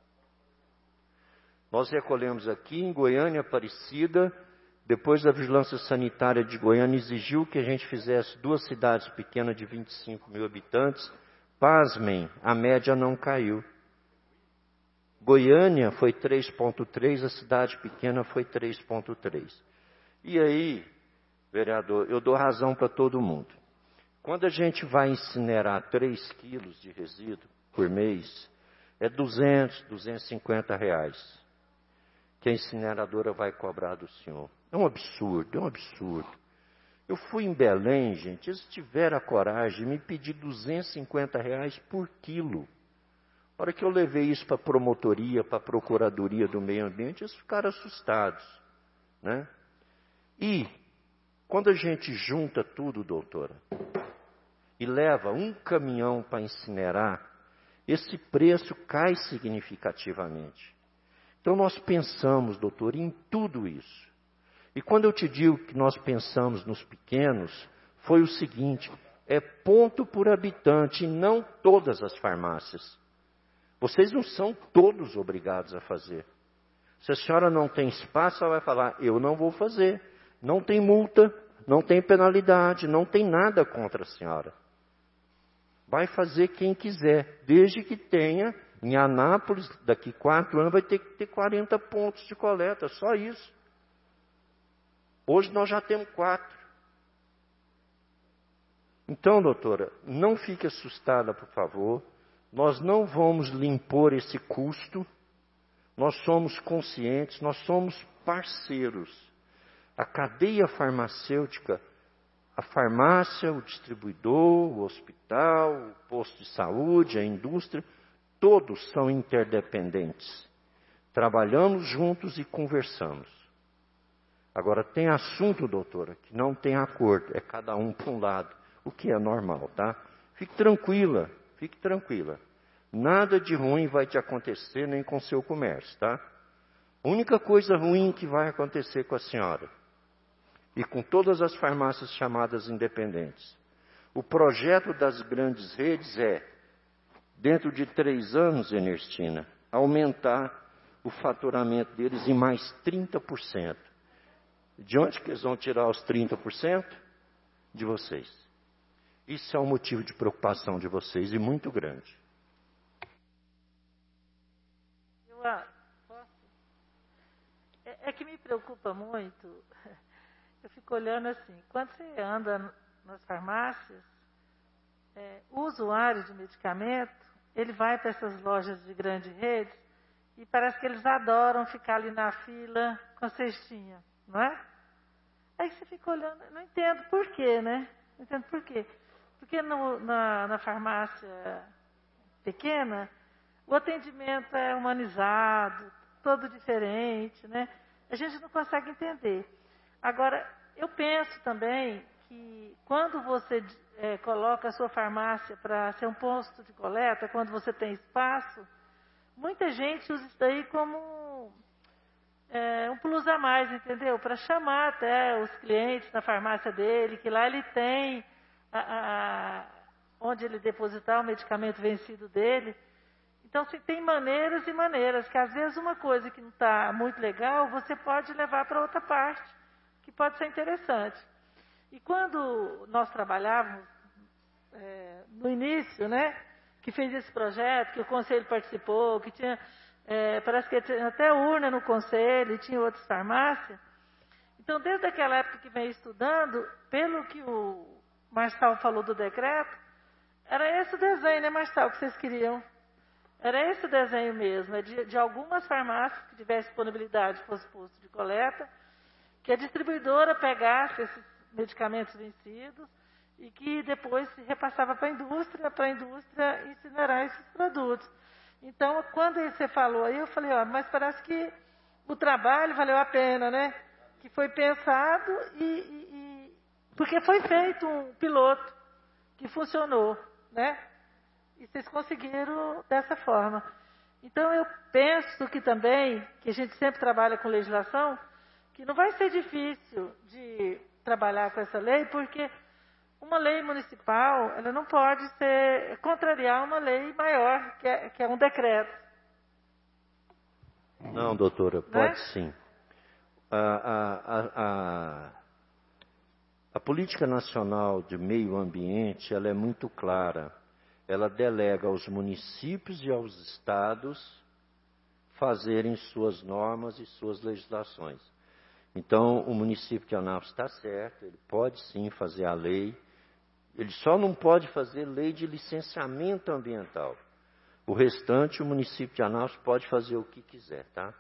Nós recolhemos aqui em Goiânia, Aparecida, depois a Vigilância Sanitária de Goiânia exigiu que a gente fizesse 2 cidades pequenas de 25 mil habitantes. Pasmem, a média não caiu. Goiânia foi 3,3, a cidade pequena foi 3,3. E aí, vereador, eu dou razão para todo mundo. Quando a gente vai incinerar 3 quilos de resíduo por mês, é 200, 250 reais que a incineradora vai cobrar do senhor. É um absurdo, é um absurdo. Eu fui em Belém, gente, eles tiveram a coragem de me pedir 250 reais por quilo. Na hora que eu levei isso para a promotoria, para a procuradoria do meio ambiente, eles ficaram assustados, né? E, quando a gente junta tudo, doutora, e leva um caminhão para incinerar, esse preço cai significativamente. Então, nós pensamos, doutor, em tudo isso. E quando eu te digo que nós pensamos nos pequenos, foi o seguinte, é ponto por habitante, e não todas as farmácias. Vocês não são todos obrigados a fazer. Se a senhora não tem espaço, ela vai falar, eu não vou fazer. Não tem multa, não tem penalidade, não tem nada contra a senhora. Vai fazer quem quiser, desde que tenha, em Anápolis, daqui 4 anos, vai ter que ter 40 pontos de coleta, só isso. Hoje nós já temos 4. Então, doutora, não fique assustada, por favor. Nós não vamos lhe impor esse custo, nós somos conscientes, nós somos parceiros. A cadeia farmacêutica, a farmácia, o distribuidor, o hospital, o posto de saúde, a indústria, todos são interdependentes. Trabalhamos juntos e conversamos. Agora, tem assunto, doutora, que não tem acordo, é cada um para um lado, o que é normal, tá? Fique tranquila. Fique tranquila. Nada de ruim vai te acontecer nem com seu comércio, tá? A única coisa ruim que vai acontecer com a senhora e com todas as farmácias chamadas independentes. O projeto das grandes redes é, dentro de 3 anos, Ernestina, aumentar o faturamento deles em mais 30%. De onde que eles vão tirar os 30%? De vocês. Isso é um motivo de preocupação de vocês e muito grande. É que me preocupa muito. Eu fico olhando assim, quando você anda nas farmácias, o usuário de medicamento, ele vai para essas lojas de grande rede e parece que eles adoram ficar ali na fila com a cestinha, não é? Aí você fica olhando, não entendo por quê, né? Não entendo por quê. Porque na farmácia pequena, o atendimento é humanizado, todo diferente, né? A gente não consegue entender. Agora, eu penso também que quando você coloca a sua farmácia para ser um posto de coleta, quando você tem espaço, muita gente usa isso daí como um plus a mais, entendeu? Para chamar até os clientes na farmácia dele, que lá ele tem onde ele depositar o medicamento vencido dele. Então, tem maneiras e maneiras, que às vezes uma coisa que não está muito legal, você pode levar para outra parte, que pode ser interessante. E quando nós trabalhávamos no início, né, que fez esse projeto, que o conselho participou, que tinha, parece que tinha até urna no conselho, e tinha outras farmácias. Então, desde aquela época que vem estudando, pelo que o Marçal falou do decreto, era esse o desenho, né, Marçal, que vocês queriam? Era esse o desenho mesmo, de algumas farmácias que tivessem disponibilidade, fosse posto de coleta, que a distribuidora pegasse esses medicamentos vencidos e que depois se repassava para a indústria incinerar esses produtos. Então, quando você falou aí, eu falei, mas parece que o trabalho valeu a pena, né? Que foi pensado porque foi feito um piloto que funcionou, né? E vocês conseguiram dessa forma. Então, eu penso que também, que a gente sempre trabalha com legislação, que não vai ser difícil de trabalhar com essa lei, porque uma lei municipal, ela não pode contrariar uma lei maior, que é um decreto. Não, doutora, pode sim. A política nacional de meio ambiente, ela é muito clara. Ela delega aos municípios e aos estados fazerem suas normas e suas legislações. Então, o município de Anápolis está certo, ele pode sim fazer a lei, ele só não pode fazer lei de licenciamento ambiental. O restante, o município de Anápolis pode fazer o que quiser, tá?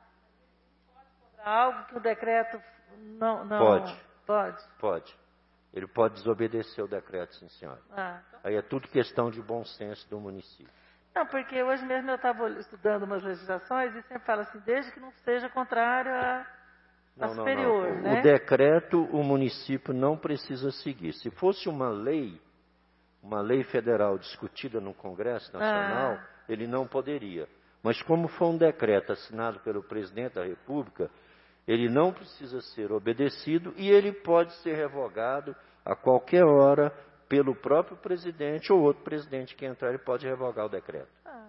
Algo que o decreto não... Pode. Ele pode desobedecer o decreto, sim, senhora. Então... Aí é tudo questão de bom senso do município. Não, porque hoje mesmo eu estava estudando umas legislações e sempre fala assim, desde que não seja contrário a superior, não. Né? O decreto o município não precisa seguir. Se fosse uma lei federal discutida no Congresso Nacional, ele não poderia. Mas como foi um decreto assinado pelo presidente da República, ele não precisa ser obedecido e ele pode ser revogado a qualquer hora pelo próprio presidente ou outro presidente que entrar, ele pode revogar o decreto.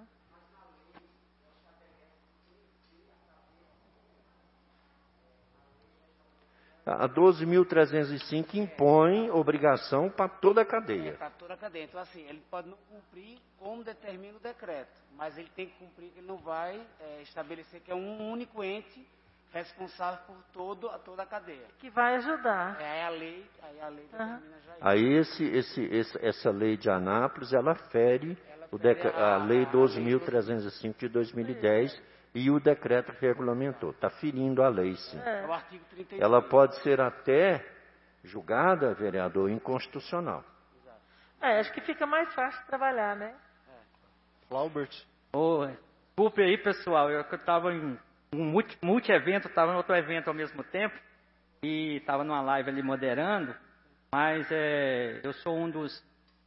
A 12.305 impõe obrigação para toda a cadeia. Para toda a cadeia. Então, assim, ele pode não cumprir como determina o decreto, mas ele tem que cumprir, que ele não vai estabelecer que é um único ente responsável por toda a cadeia. Que vai ajudar. Aí a lei determina já isso. Aí essa lei de Anápolis, ela fere a lei 12.305 de 2010 e o decreto que regulamentou. Está ferindo a lei, sim. É o artigo 33. Ela pode ser até julgada, vereador, inconstitucional. Acho que fica mais fácil de trabalhar, né? Flaubert. Desculpe aí, pessoal, eu estava em um multi-evento, estava em outro evento ao mesmo tempo, e estava numa live ali moderando, mas eu sou um dos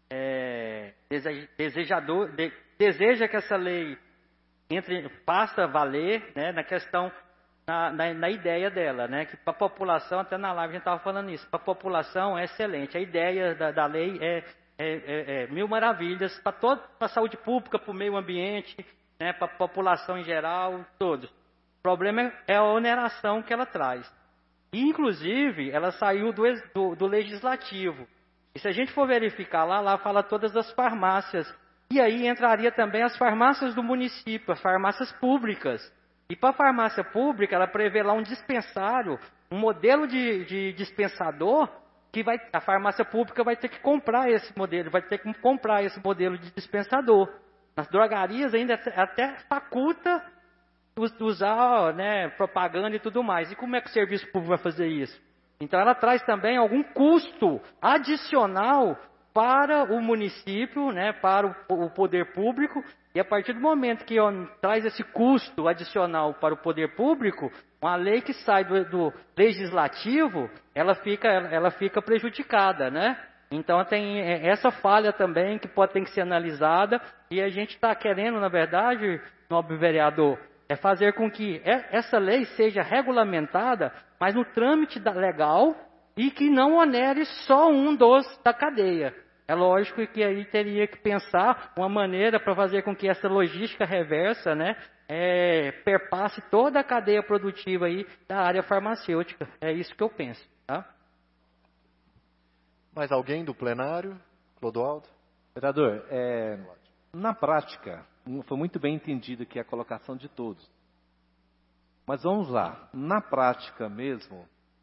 deseja que essa lei faça valer, né, na questão, na ideia dela, né, que para a população, até na live a gente estava falando isso, para a população é excelente, a ideia da lei é mil maravilhas, para a saúde pública, para o meio ambiente, né, para a população em geral, todos. O problema é a oneração que ela traz. Inclusive, ela saiu do legislativo. E se a gente for verificar lá fala todas as farmácias. E aí entraria também as farmácias do município, as farmácias públicas. E para a farmácia pública, ela prevê lá um dispensário, um modelo de dispensador, que a farmácia pública vai ter que comprar esse modelo, de dispensador. Nas drogarias ainda até faculta usar, né, propaganda e tudo mais. E como é que o serviço público vai fazer isso? Então ela traz também algum custo adicional para o município, né, para o poder público. E a partir do momento que traz esse custo adicional para o poder público, uma lei que sai do legislativo, ela fica prejudicada, né? Então tem essa falha também que ter que ser analisada, e a gente está querendo, na verdade, nobre vereador, fazer com que essa lei seja regulamentada, mas no trâmite legal, e que não onere só um da cadeia. É lógico que aí teria que pensar uma maneira para fazer com que essa logística reversa, né, perpasse toda a cadeia produtiva aí da área farmacêutica. É isso que eu penso, tá? Mais alguém do plenário? Clodoaldo? Vereador, na prática, foi muito bem entendido que é a colocação de todos. Mas vamos lá, na prática mesmo,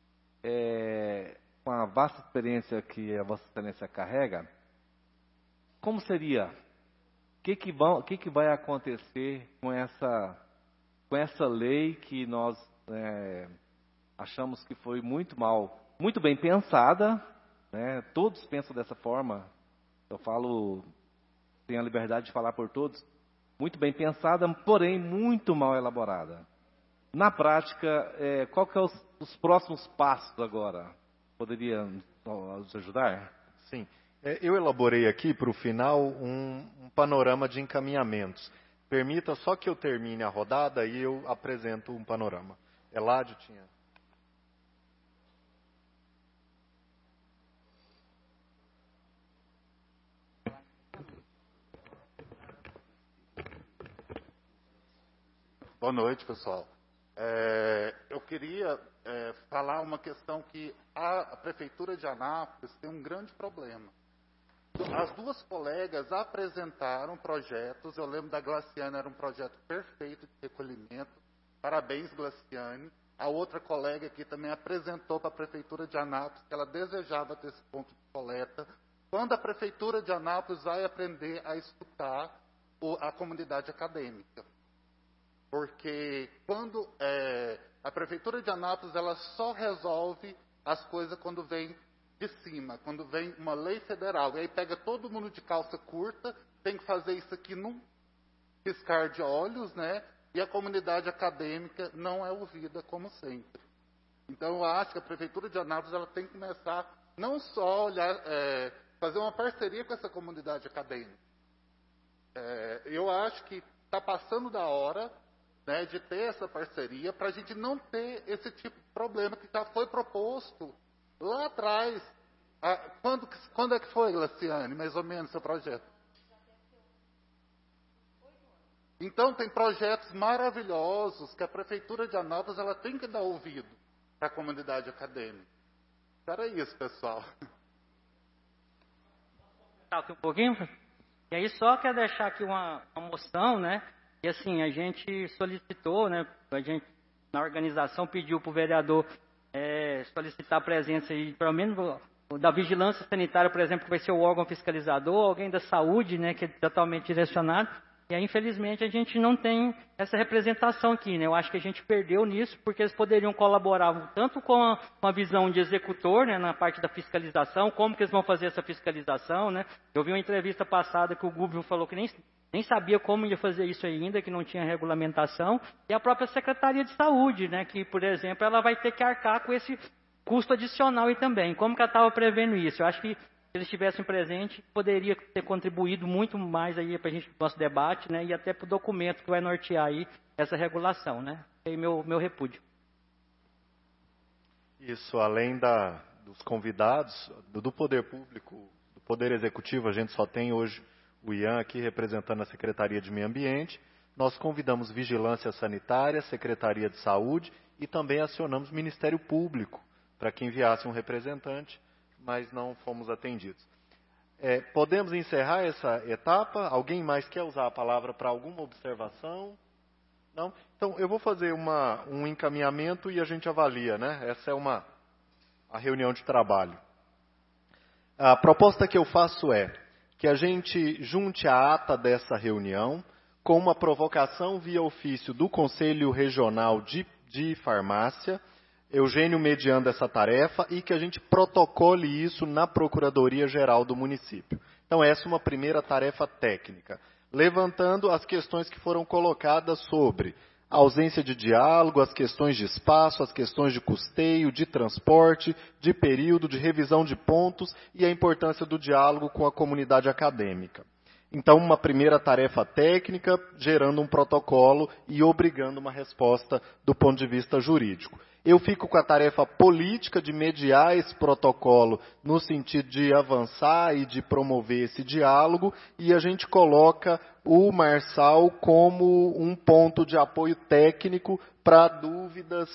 com a vasta experiência que a Vossa Excelência carrega, como seria? O que vai acontecer com essa lei que nós achamos que foi muito bem pensada, né? Todos pensam dessa forma. Eu tenho a liberdade de falar por todos. Muito bem pensada, porém muito mal elaborada. Na prática, qual que são os próximos passos agora? Poderia nos ajudar? Sim. Eu elaborei aqui para o final um panorama de encaminhamentos. Permita só que eu termine a rodada e eu apresento um panorama. Eládio tinha... Boa noite, pessoal. Eu queria falar uma questão que a Prefeitura de Anápolis tem um grande problema. As duas colegas apresentaram projetos, eu lembro da Glaciane, era um projeto perfeito de recolhimento. Parabéns, Glaciane. A outra colega aqui também apresentou para a Prefeitura de Anápolis que ela desejava ter esse ponto de coleta. Quando a Prefeitura de Anápolis vai aprender a escutar a comunidade acadêmica? Porque quando a Prefeitura de Anápolis ela só resolve as coisas quando vem de cima, quando vem uma lei federal. E aí pega todo mundo de calça curta, tem que fazer isso aqui num piscar de olhos, né? E a comunidade acadêmica não é ouvida como sempre. Então eu acho que a Prefeitura de Anápolis ela tem que começar não só olhar, fazer uma parceria com essa comunidade acadêmica. Eu acho que está passando da hora, né, de ter essa parceria para a gente não ter esse tipo de problema que já foi proposto lá atrás. Quando é que foi, Glaciane, mais ou menos, seu projeto? Então, tem projetos maravilhosos que a Prefeitura de Anápolis ela tem que dar ouvido para a comunidade acadêmica. Era isso, pessoal. Aqui um pouquinho. E aí só quer deixar aqui uma moção, né? E assim, a gente solicitou, né? na organização, pediu para o vereador solicitar a presença, aí, pelo menos, da vigilância sanitária, por exemplo, que vai ser o órgão fiscalizador, alguém da saúde, né, que é totalmente direcionado. E aí, infelizmente, a gente não tem essa representação aqui, né? Eu acho que a gente perdeu nisso, porque eles poderiam colaborar tanto com a visão de executor, né, na parte da fiscalização, como que eles vão fazer essa fiscalização, né? Eu vi uma entrevista passada que o Gúbio falou que nem sabia como ia fazer isso ainda, que não tinha regulamentação, e a própria Secretaria de Saúde, né, que, por exemplo, ela vai ter que arcar com esse custo adicional aí também. Como que ela estava prevendo isso? Eu acho que se eles estivessem presentes, poderia ter contribuído muito mais aí para a gente, nosso debate, né, e até para o documento que vai nortear aí essa regulação, né? E meu repúdio. Isso, além dos convidados, do Poder Público, do Poder Executivo, a gente só tem hoje o Ian aqui representando a Secretaria de Meio Ambiente. Nós convidamos Vigilância Sanitária, Secretaria de Saúde e também acionamos o Ministério Público para que enviasse um representante, mas não fomos atendidos. Podemos encerrar essa etapa? Alguém mais quer usar a palavra para alguma observação? Não? Então, eu vou fazer um encaminhamento e a gente avalia, né? Essa é a reunião de trabalho. A proposta que eu faço é que a gente junte a ata dessa reunião com uma provocação via ofício do Conselho Regional de Farmácia, Eugênio mediando essa tarefa, e que a gente protocole isso na Procuradoria-Geral do município. Então, essa é uma primeira tarefa técnica, levantando as questões que foram colocadas sobre a ausência de diálogo, as questões de espaço, as questões de custeio, de transporte, de período, de revisão de pontos e a importância do diálogo com a comunidade acadêmica. Então, uma primeira tarefa técnica, gerando um protocolo e obrigando uma resposta do ponto de vista jurídico. Eu fico com a tarefa política de mediar esse protocolo no sentido de avançar e de promover esse diálogo, e a gente coloca o Marçal como um ponto de apoio técnico para dúvidas,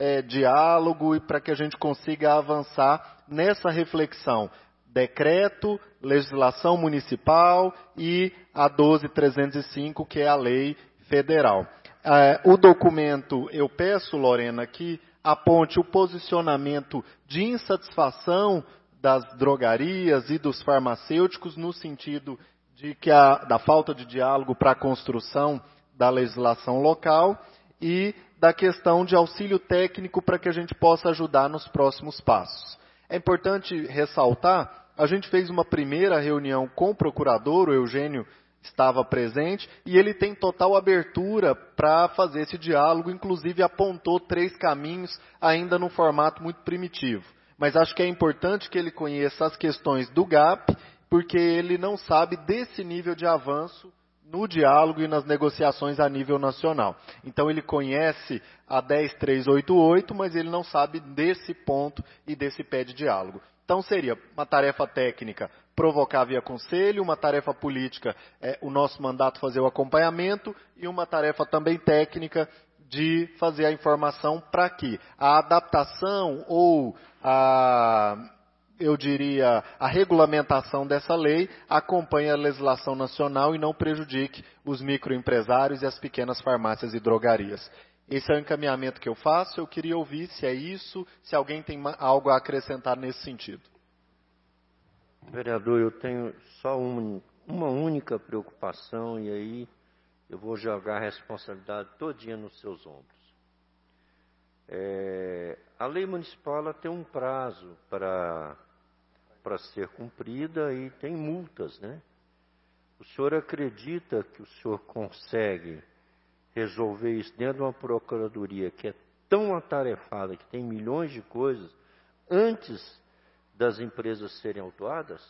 diálogo e para que a gente consiga avançar nessa reflexão. Decreto, legislação municipal e a 12.305, que é a lei federal. O documento, eu peço, Lorena, que aponte o posicionamento de insatisfação das drogarias e dos farmacêuticos no sentido de que da falta de diálogo para a construção da legislação local e da questão de auxílio técnico para que a gente possa ajudar nos próximos passos. É importante ressaltar, a gente fez uma primeira reunião com o procurador, o Eugênio estava presente, e ele tem total abertura para fazer esse diálogo, inclusive apontou 3 caminhos, ainda num formato muito primitivo. Mas acho que é importante que ele conheça as questões do GAP, porque ele não sabe desse nível de avanço no diálogo e nas negociações a nível nacional. Então ele conhece a 10.388, mas ele não sabe desse ponto e desse pé de diálogo. Então seria uma tarefa técnica provocar via conselho, uma tarefa política, o nosso mandato fazer o acompanhamento, e uma tarefa também técnica de fazer a informação para que a adaptação ou eu diria, a regulamentação dessa lei acompanhe a legislação nacional e não prejudique os microempresários e as pequenas farmácias e drogarias. Esse é o encaminhamento que eu faço. Eu queria ouvir se é isso, se alguém tem algo a acrescentar nesse sentido. Vereador, eu tenho só uma única preocupação, e aí eu vou jogar a responsabilidade todinha nos seus ombros. A lei municipal ela tem um prazo para ser cumprida e tem multas, né? O senhor acredita que o senhor consegue resolver isso dentro de uma procuradoria que é tão atarefada, que tem milhões de coisas, antes das empresas serem autuadas?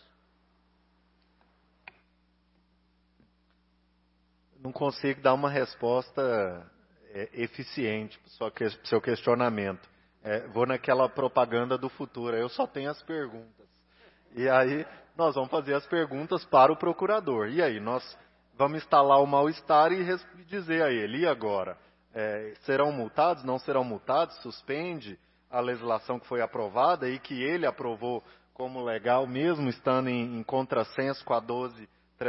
Não consigo dar uma resposta eficiente para o seu questionamento. Vou naquela propaganda do futuro, eu só tenho as perguntas. E aí nós vamos fazer as perguntas para o procurador. E aí nós vamos instalar o mal-estar e dizer a ele, e agora? Serão multados, não serão multados? Suspende a legislação que foi aprovada e que ele aprovou como legal, mesmo estando em contrassenso com a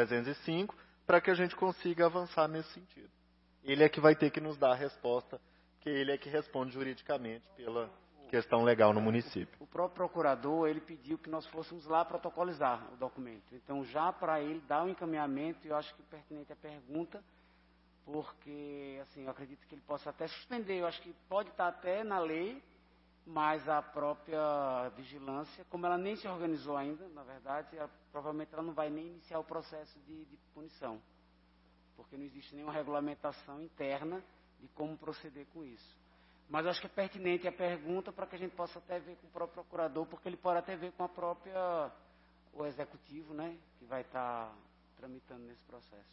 12.305, para que a gente consiga avançar nesse sentido. Ele é que vai ter que nos dar a resposta porque ele é que responde juridicamente pela questão legal no município. O próprio procurador, ele pediu que nós fôssemos lá protocolizar o documento. Então, já para ele dar um encaminhamento, eu acho que pertinente a pergunta, porque, assim, eu acredito que ele possa até suspender. Eu acho que pode estar até na lei, mas a própria vigilância, como ela nem se organizou ainda, na verdade, provavelmente ela não vai nem iniciar o processo de punição, porque não existe nenhuma regulamentação interna de como proceder com isso. Mas eu acho que é pertinente a pergunta para que a gente possa até ver com o próprio procurador, porque ele pode até ver com o executivo, né, que vai estar tramitando nesse processo.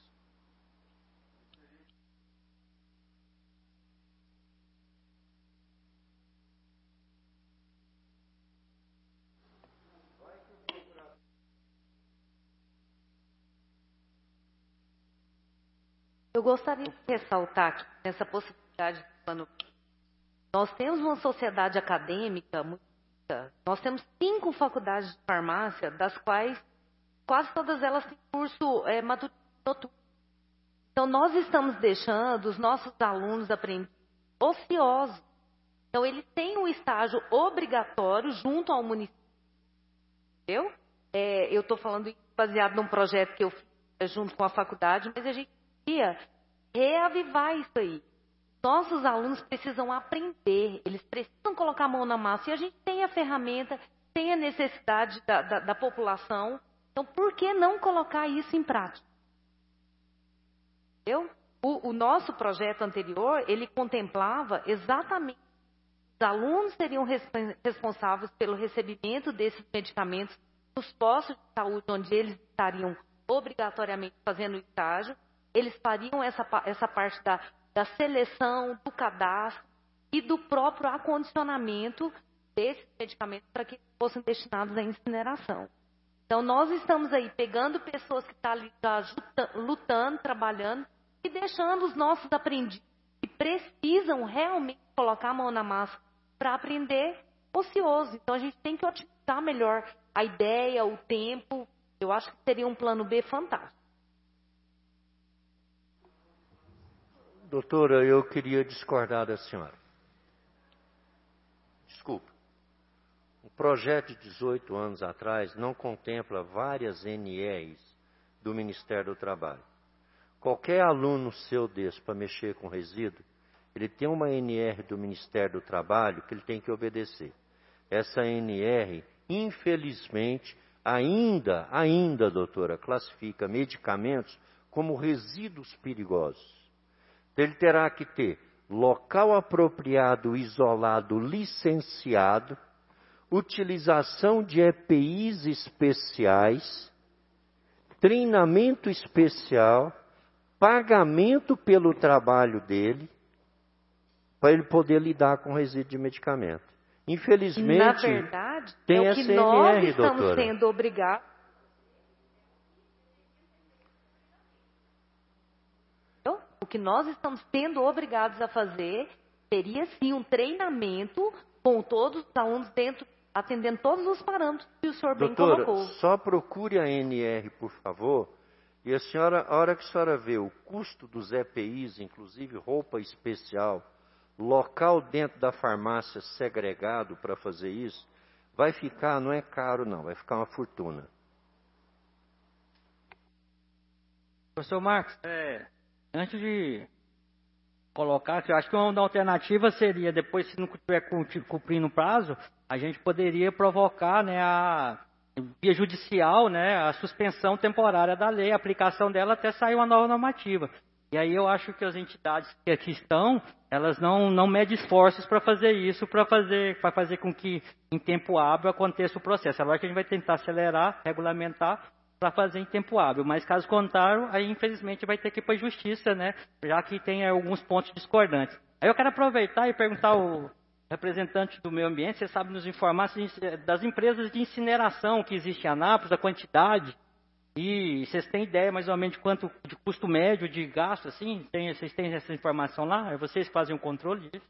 Eu gostaria de ressaltar aqui, nessa possibilidade de plano. Nós temos uma sociedade acadêmica muito rica. Nós temos 5 faculdades de farmácia, das quais quase todas elas têm curso matutino noturno. Então, nós estamos deixando os nossos alunos aprendizes ociosos. Então, eles têm um estágio obrigatório junto ao município. Entendeu? Eu estou falando baseado num projeto que eu fiz junto com a faculdade, mas a gente queria reavivar isso aí. Nossos alunos precisam aprender, eles precisam colocar a mão na massa. E a gente tem a ferramenta, tem a necessidade da população. Então, por que não colocar isso em prática? Entendeu? O nosso projeto anterior, ele contemplava exatamente os alunos seriam responsáveis pelo recebimento desses medicamentos nos postos de saúde, onde eles estariam obrigatoriamente fazendo estágio. Eles fariam essa parte da seleção, do cadastro e do próprio acondicionamento desses medicamentos para que fossem destinados à incineração. Então, nós estamos aí pegando pessoas que estão ali lutando, trabalhando e deixando os nossos aprendizes que precisam realmente colocar a mão na massa para aprender ocioso. Então, a gente tem que otimizar melhor a ideia, o tempo. Eu acho que seria um plano B fantástico. Doutora, eu queria discordar da senhora. Desculpa. O projeto de 18 anos atrás não contempla várias NRs do Ministério do Trabalho. Qualquer aluno seu desse para mexer com resíduo, ele tem uma NR do Ministério do Trabalho que ele tem que obedecer. Essa NR, infelizmente, ainda, doutora, classifica medicamentos como resíduos perigosos. Então, ele terá que ter local apropriado, isolado, licenciado, utilização de EPIs especiais, treinamento especial, pagamento pelo trabalho dele, para ele poder lidar com resíduo de medicamento. Infelizmente, na verdade, tem é o que SNR, nós estamos doutora. sendo obrigados. O que nós estamos sendo obrigados a fazer seria sim um treinamento com todos os alunos dentro, atendendo todos os parâmetros que o senhor bem colocou. Só procure a NR, por favor. E a hora que a senhora vê o custo dos EPIs, inclusive roupa especial, local dentro da farmácia segregado para fazer isso, vai ficar, não é caro não, vai ficar uma fortuna. Professor Marcos, antes de colocar, eu acho que uma alternativa seria, depois se não estiver cumprindo o prazo, a gente poderia provocar, né, a via judicial, né, a suspensão temporária da lei, a aplicação dela até sair uma nova normativa. E aí eu acho que as entidades que aqui estão, elas não medem esforços para fazer isso, para fazer com que em tempo hábil aconteça o processo. Agora que a gente vai tentar acelerar, regulamentar, para fazer em tempo hábil. Mas caso contrário, aí infelizmente vai ter que ir para a justiça, né, já que tem alguns pontos discordantes. Aí eu quero aproveitar e perguntar ao representante do meio ambiente, você sabe nos informar das empresas de incineração que existem em Anápolis, a quantidade, e vocês têm ideia mais ou menos de quanto de custo médio de gasto, assim? Vocês têm essa informação lá? É vocês que fazem o controle disso?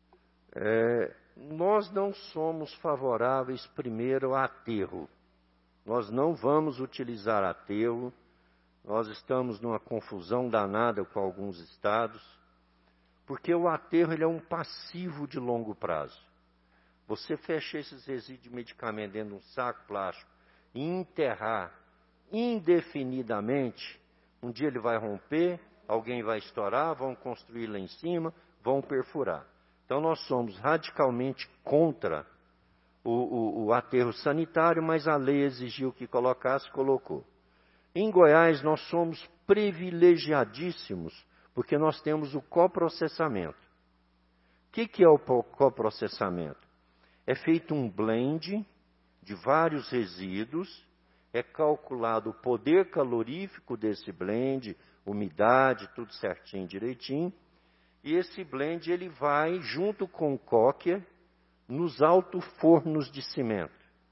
Nós não somos favoráveis primeiro a aterro. Nós não vamos utilizar aterro. Nós estamos numa confusão danada com alguns estados. Porque o aterro ele é um passivo de longo prazo. Você fecha esses resíduos de medicamento dentro de um saco plástico e enterrar indefinidamente, um dia ele vai romper, alguém vai estourar, vão construir lá em cima, vão perfurar. Então nós somos radicalmente contra o aterro sanitário, mas a lei exigiu que colocasse, colocou. Em Goiás nós somos privilegiadíssimos, porque nós temos o coprocessamento. O que é o coprocessamento? É feito um blend de vários resíduos, é calculado o poder calorífico desse blend, umidade, tudo certinho, direitinho, e esse blend ele vai junto com o coque nos alto-fornos de cimento.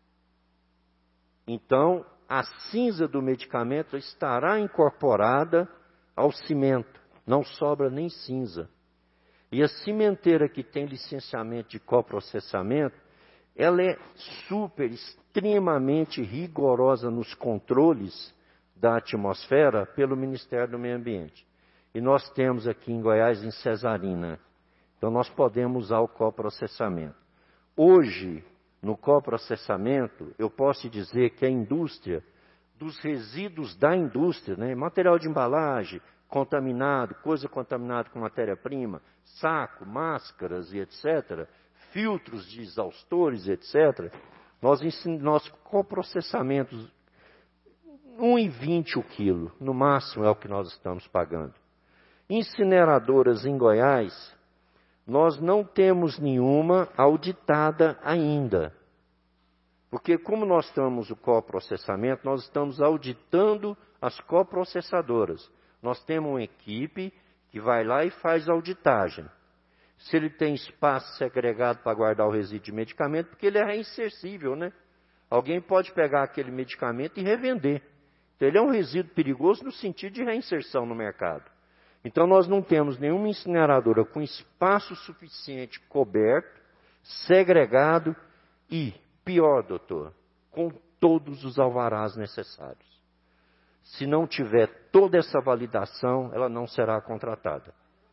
Então, a cinza do medicamento estará incorporada ao cimento, não sobra nem cinza. E a cimenteira que tem licenciamento de coprocessamento, ela é extremamente rigorosa nos controles da atmosfera pelo Ministério do Meio Ambiente. E nós temos aqui em Goiás, em Cesarina. Então nós podemos usar o coprocessamento. Hoje, no coprocessamento, eu posso dizer que a indústria, dos resíduos da indústria, né, material de embalagem, contaminado, coisa contaminada com matéria-prima, saco, máscaras e etc., filtros de exaustores, etc., nós coprocessamentos, 1,20 o quilo, no máximo é o que nós estamos pagando. Incineradoras em Goiás, nós não temos nenhuma auditada ainda. Porque como nós estamos no coprocessamento, nós estamos auditando as coprocessadoras. Nós temos uma equipe que vai lá e faz auditagem. Se ele tem espaço segregado para guardar o resíduo de medicamento, porque ele é reinsercível, né? Alguém pode pegar aquele medicamento e revender. Então ele é um resíduo perigoso no sentido de reinserção no mercado. Então nós não temos nenhuma incineradora com espaço suficiente coberto, segregado e, pior, doutor, com todos os alvarás necessários. Se não tiver toda essa validação, ela não será contratada.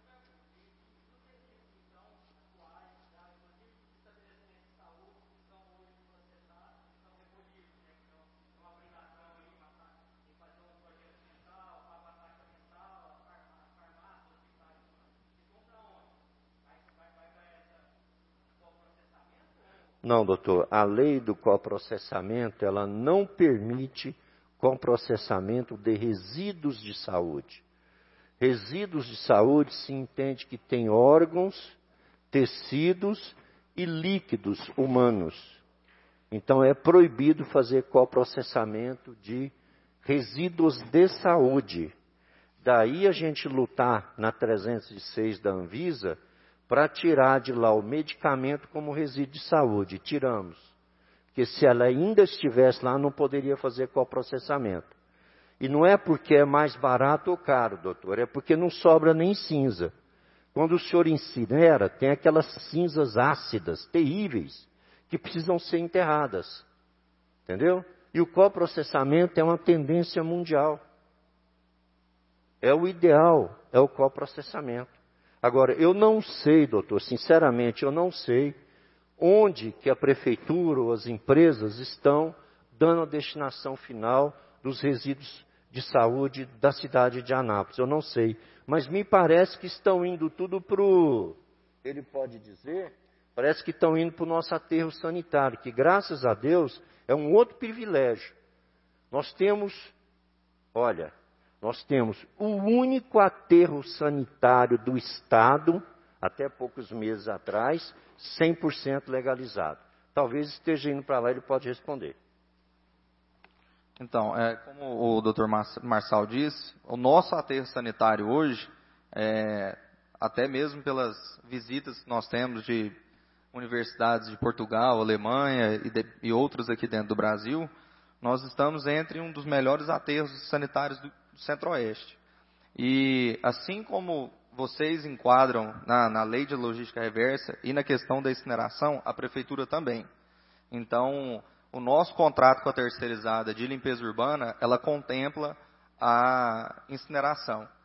Não, doutor, a lei do coprocessamento, ela não permite coprocessamento de resíduos de saúde. Resíduos de saúde se entende que tem órgãos, tecidos e líquidos humanos. Então é proibido fazer coprocessamento de resíduos de saúde. Daí a gente lutar na 306 da Anvisa para tirar de lá o medicamento como resíduo de saúde. Tiramos. Porque se ela ainda estivesse lá, não poderia fazer coprocessamento. E não é porque é mais barato ou caro, doutor, é porque não sobra nem cinza. Quando o senhor incinera, tem aquelas cinzas ácidas, terríveis, que precisam ser enterradas. Entendeu? E o coprocessamento é uma tendência mundial. É o ideal, é o coprocessamento. Agora, eu não sei, doutor, sinceramente, eu não sei onde que a prefeitura ou as empresas estão dando a destinação final dos resíduos de saúde da cidade de Anápolis. Eu não sei, mas me parece que estão indo tudo para o... Ele pode dizer, parece que estão indo para o nosso aterro sanitário, que graças a Deus é um outro privilégio. Nós temos, olha... Nós temos o único aterro sanitário do Estado, até poucos meses atrás, 100% legalizado. Talvez esteja indo para lá, ele pode responder. Então, como o Dr. Marçal disse, o nosso aterro sanitário hoje, até mesmo pelas visitas que nós temos de universidades de Portugal, Alemanha e outros aqui dentro do Brasil, nós estamos entre um dos melhores aterros sanitários do Centro-Oeste. E assim como vocês enquadram na lei de logística reversa e na questão da incineração, a prefeitura também. Então, o nosso contrato com a terceirizada de limpeza urbana, ela contempla a incineração.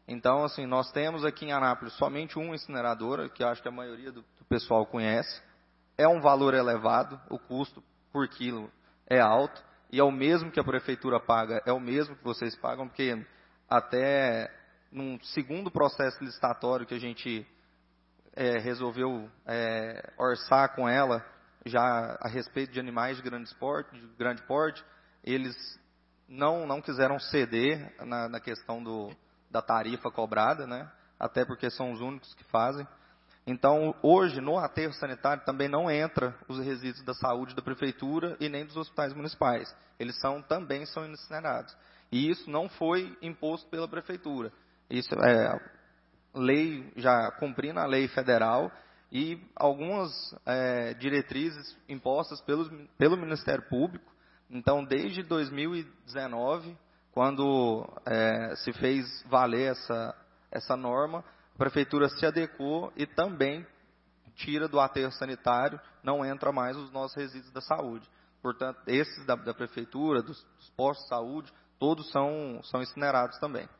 Então, assim, nós temos aqui em Anápolis somente uma incineradora, que eu acho que a maioria do pessoal conhece. É um valor elevado, o custo por quilo é alto, e é o mesmo que a prefeitura paga, é o mesmo que vocês pagam, porque até num segundo processo licitatório que a gente resolveu orçar com ela, já a respeito de animais de grande porte, eles não quiseram ceder na questão da tarifa cobrada, né? Até porque são os únicos que fazem. Então, hoje, no aterro sanitário também não entra os resíduos da saúde da prefeitura e nem dos hospitais municipais. Eles também são incinerados. E isso não foi imposto pela prefeitura. Isso é lei, já cumprindo a lei federal e algumas diretrizes impostas pelo Ministério Público. Então, desde 2019, quando se fez valer essa norma, a prefeitura se adequou e também tira do aterro sanitário, não entra mais os nossos resíduos da saúde. Portanto, esses da prefeitura, dos postos de saúde, todos são incinerados também.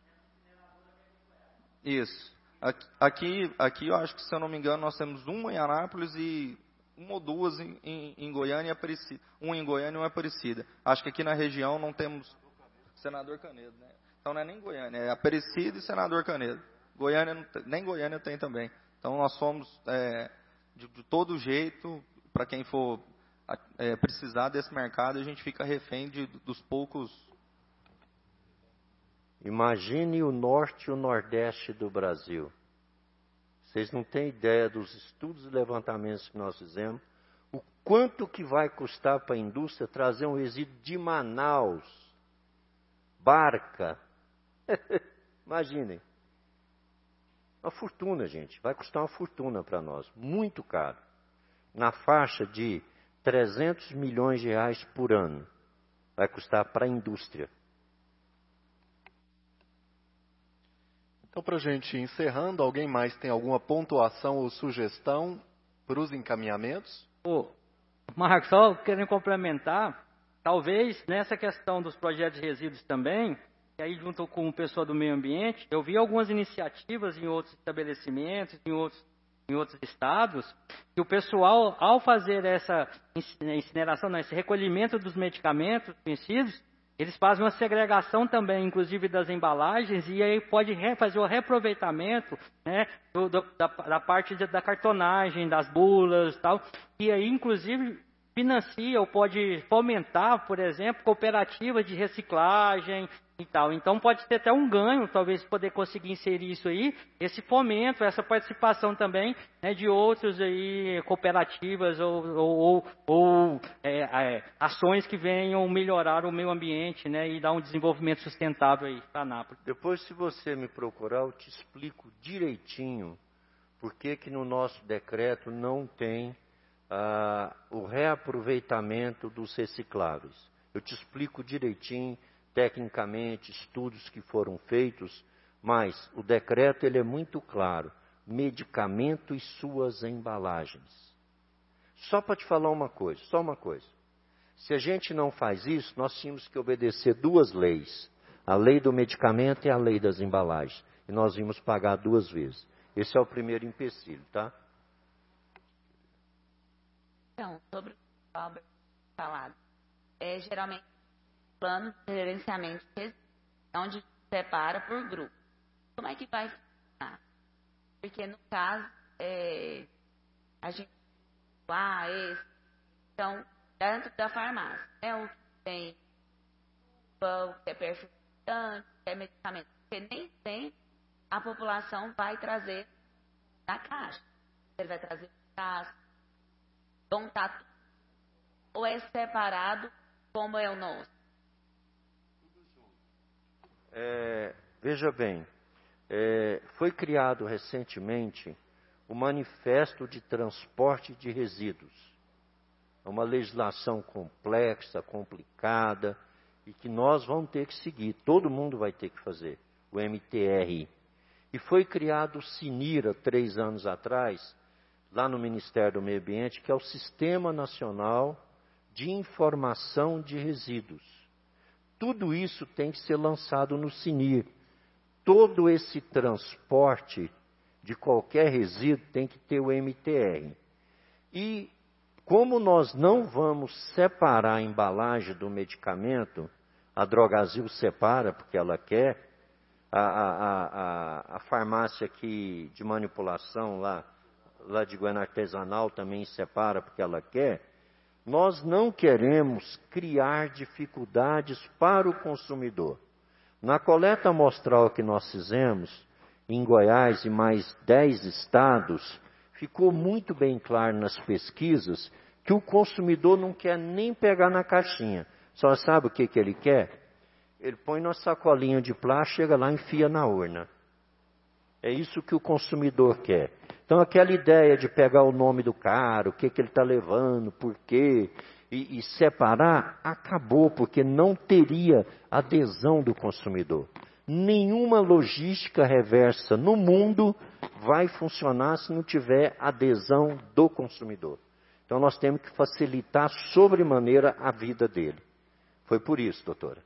Isso. Aqui eu acho que, se eu não me engano, nós temos uma em Anápolis e uma ou duas em Goiânia e Aparecida. Uma em Goiânia e uma em Aparecida. Acho que aqui na região não temos Senador Canedo, né? Então não é nem Goiânia, é Aparecida e Senador Canedo. Goiânia nem Goiânia tem também. Então nós somos de todo jeito, para quem for precisar desse mercado, a gente fica refém dos poucos. Imagine o norte e o nordeste do Brasil. Vocês não têm ideia dos estudos e levantamentos que nós fizemos, o quanto que vai custar para a indústria trazer um resíduo de Manaus, Barca. Imaginem. Uma fortuna, gente. Vai custar uma fortuna para nós. Muito caro. Na faixa de 300 milhões de reais por ano. Vai custar para a indústria. Então, para a gente ir encerrando, alguém mais tem alguma pontuação ou sugestão para os encaminhamentos? Marcos, só querendo complementar, talvez nessa questão dos projetos de resíduos também, e aí junto com o pessoal do meio ambiente, eu vi algumas iniciativas em outros estabelecimentos, em outros estados, que o pessoal, ao fazer essa incineração, esse recolhimento dos medicamentos vencidos, eles fazem uma segregação também, inclusive das embalagens, e aí pode fazer o reaproveitamento, né, da parte da cartonagem, das bulas e tal, e aí inclusive financia ou pode fomentar, por exemplo, cooperativas de reciclagem e tal. Então pode ter até um ganho, talvez, poder conseguir inserir isso aí, esse fomento, essa participação também, né, de outros aí, cooperativas ou ações que venham melhorar o meio ambiente, né, e dar um desenvolvimento sustentável aí para Anápolis. Depois, se você me procurar, eu te explico direitinho por que no nosso decreto não tem o reaproveitamento dos recicláveis. Eu te explico direitinho, tecnicamente, estudos que foram feitos, mas o decreto ele é muito claro. Medicamento e suas embalagens. Só para te falar uma coisa, só uma coisa. Se a gente não faz isso, nós tínhamos que obedecer duas leis. A lei do medicamento e a lei das embalagens. E nós vimos pagar duas vezes. Esse é o primeiro empecilho, tá? Então, sobre o que o Albert falado, geralmente plano de gerenciamento de resíduos, onde separa por grupo. Como é que vai funcionar? Porque no caso, a gente então, dentro da farmácia, o que tem o que é perfumante, o que é medicamento, porque nem sempre a população vai trazer na caixa. Ele vai trazer na caixa, vão estar tudo, ou é separado como é o nosso? Veja bem, foi criado recentemente o Manifesto de Transporte de Resíduos. É uma legislação complexa, complicada, e que nós vamos ter que seguir, todo mundo vai ter que fazer, o MTR. E foi criado o SINIRA 3 anos atrás, lá no Ministério do Meio Ambiente, que é o Sistema Nacional de Informação de Resíduos. Tudo isso tem que ser lançado no SINIR. todo esse transporte de qualquer resíduo tem que ter o MTR. E como nós não vamos separar a embalagem do medicamento, a Drogasil separa porque ela quer, a farmácia aqui de manipulação lá de Goiânia Artesanal também separa porque ela quer, nós não queremos criar dificuldades para o consumidor. Na coleta amostral que nós fizemos, em Goiás e mais 10 estados, ficou muito bem claro nas pesquisas que o consumidor não quer nem pegar na caixinha. Só sabe o que ele quer? Ele põe na sacolinha de plástico, chega lá e enfia na urna. É isso que o consumidor quer. Então, aquela ideia de pegar o nome do cara, o que ele está levando, por quê, e separar, acabou, porque não teria adesão do consumidor. Nenhuma logística reversa no mundo vai funcionar se não tiver adesão do consumidor. Então, nós temos que facilitar sobremaneira a vida dele. Foi por isso, doutora.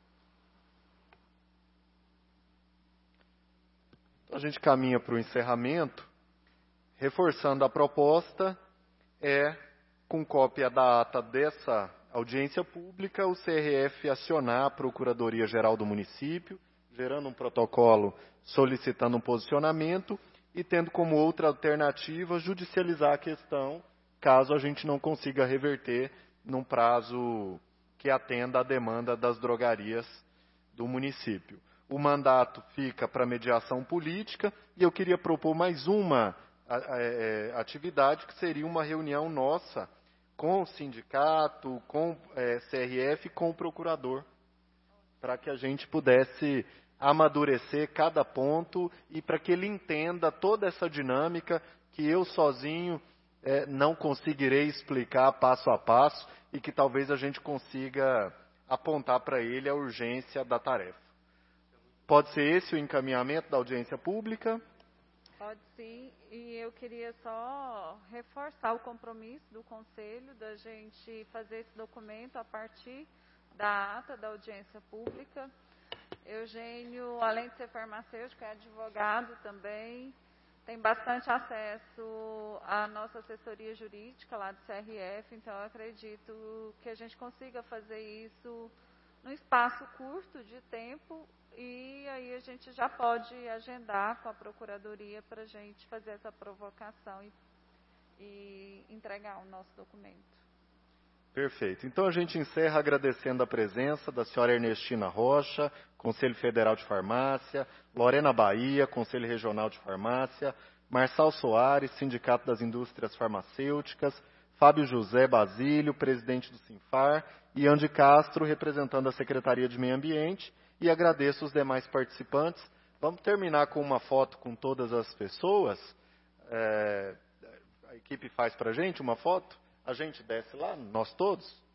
A gente caminha para o encerramento, reforçando a proposta, com cópia da ata dessa audiência pública, o CRF acionar a Procuradoria-Geral do município, gerando um protocolo solicitando um posicionamento e tendo como outra alternativa judicializar a questão, caso a gente não consiga reverter num prazo que atenda à demanda das drogarias do município. O mandato fica para mediação política e eu queria propor mais uma atividade, que seria uma reunião nossa com o sindicato, com CRF, com o procurador, para que a gente pudesse amadurecer cada ponto e para que ele entenda toda essa dinâmica que eu sozinho não conseguirei explicar passo a passo e que talvez a gente consiga apontar para ele a urgência da tarefa. Pode ser esse o encaminhamento da audiência pública? Pode sim, e eu queria só reforçar o compromisso do Conselho da gente fazer esse documento a partir da ata da audiência pública. Eugênio, além de ser farmacêutico, é advogado também, tem bastante acesso à nossa assessoria jurídica lá do CRF, então eu acredito que a gente consiga fazer isso num espaço curto de tempo e aí a gente já pode agendar com a Procuradoria para a gente fazer essa provocação e entregar o nosso documento. Perfeito. Então a gente encerra agradecendo a presença da senhora Ernestina Rocha, Conselho Federal de Farmácia, Lorena Bahia, Conselho Regional de Farmácia, Marçal Soares, Sindicato das Indústrias Farmacêuticas, Fábio José Basílio, presidente do Sinfar, e Andy Castro, representando a Secretaria de Meio Ambiente, e agradeço os demais participantes. Vamos terminar com uma foto com todas as pessoas. A equipe faz para a gente uma foto. A gente desce lá, nós todos.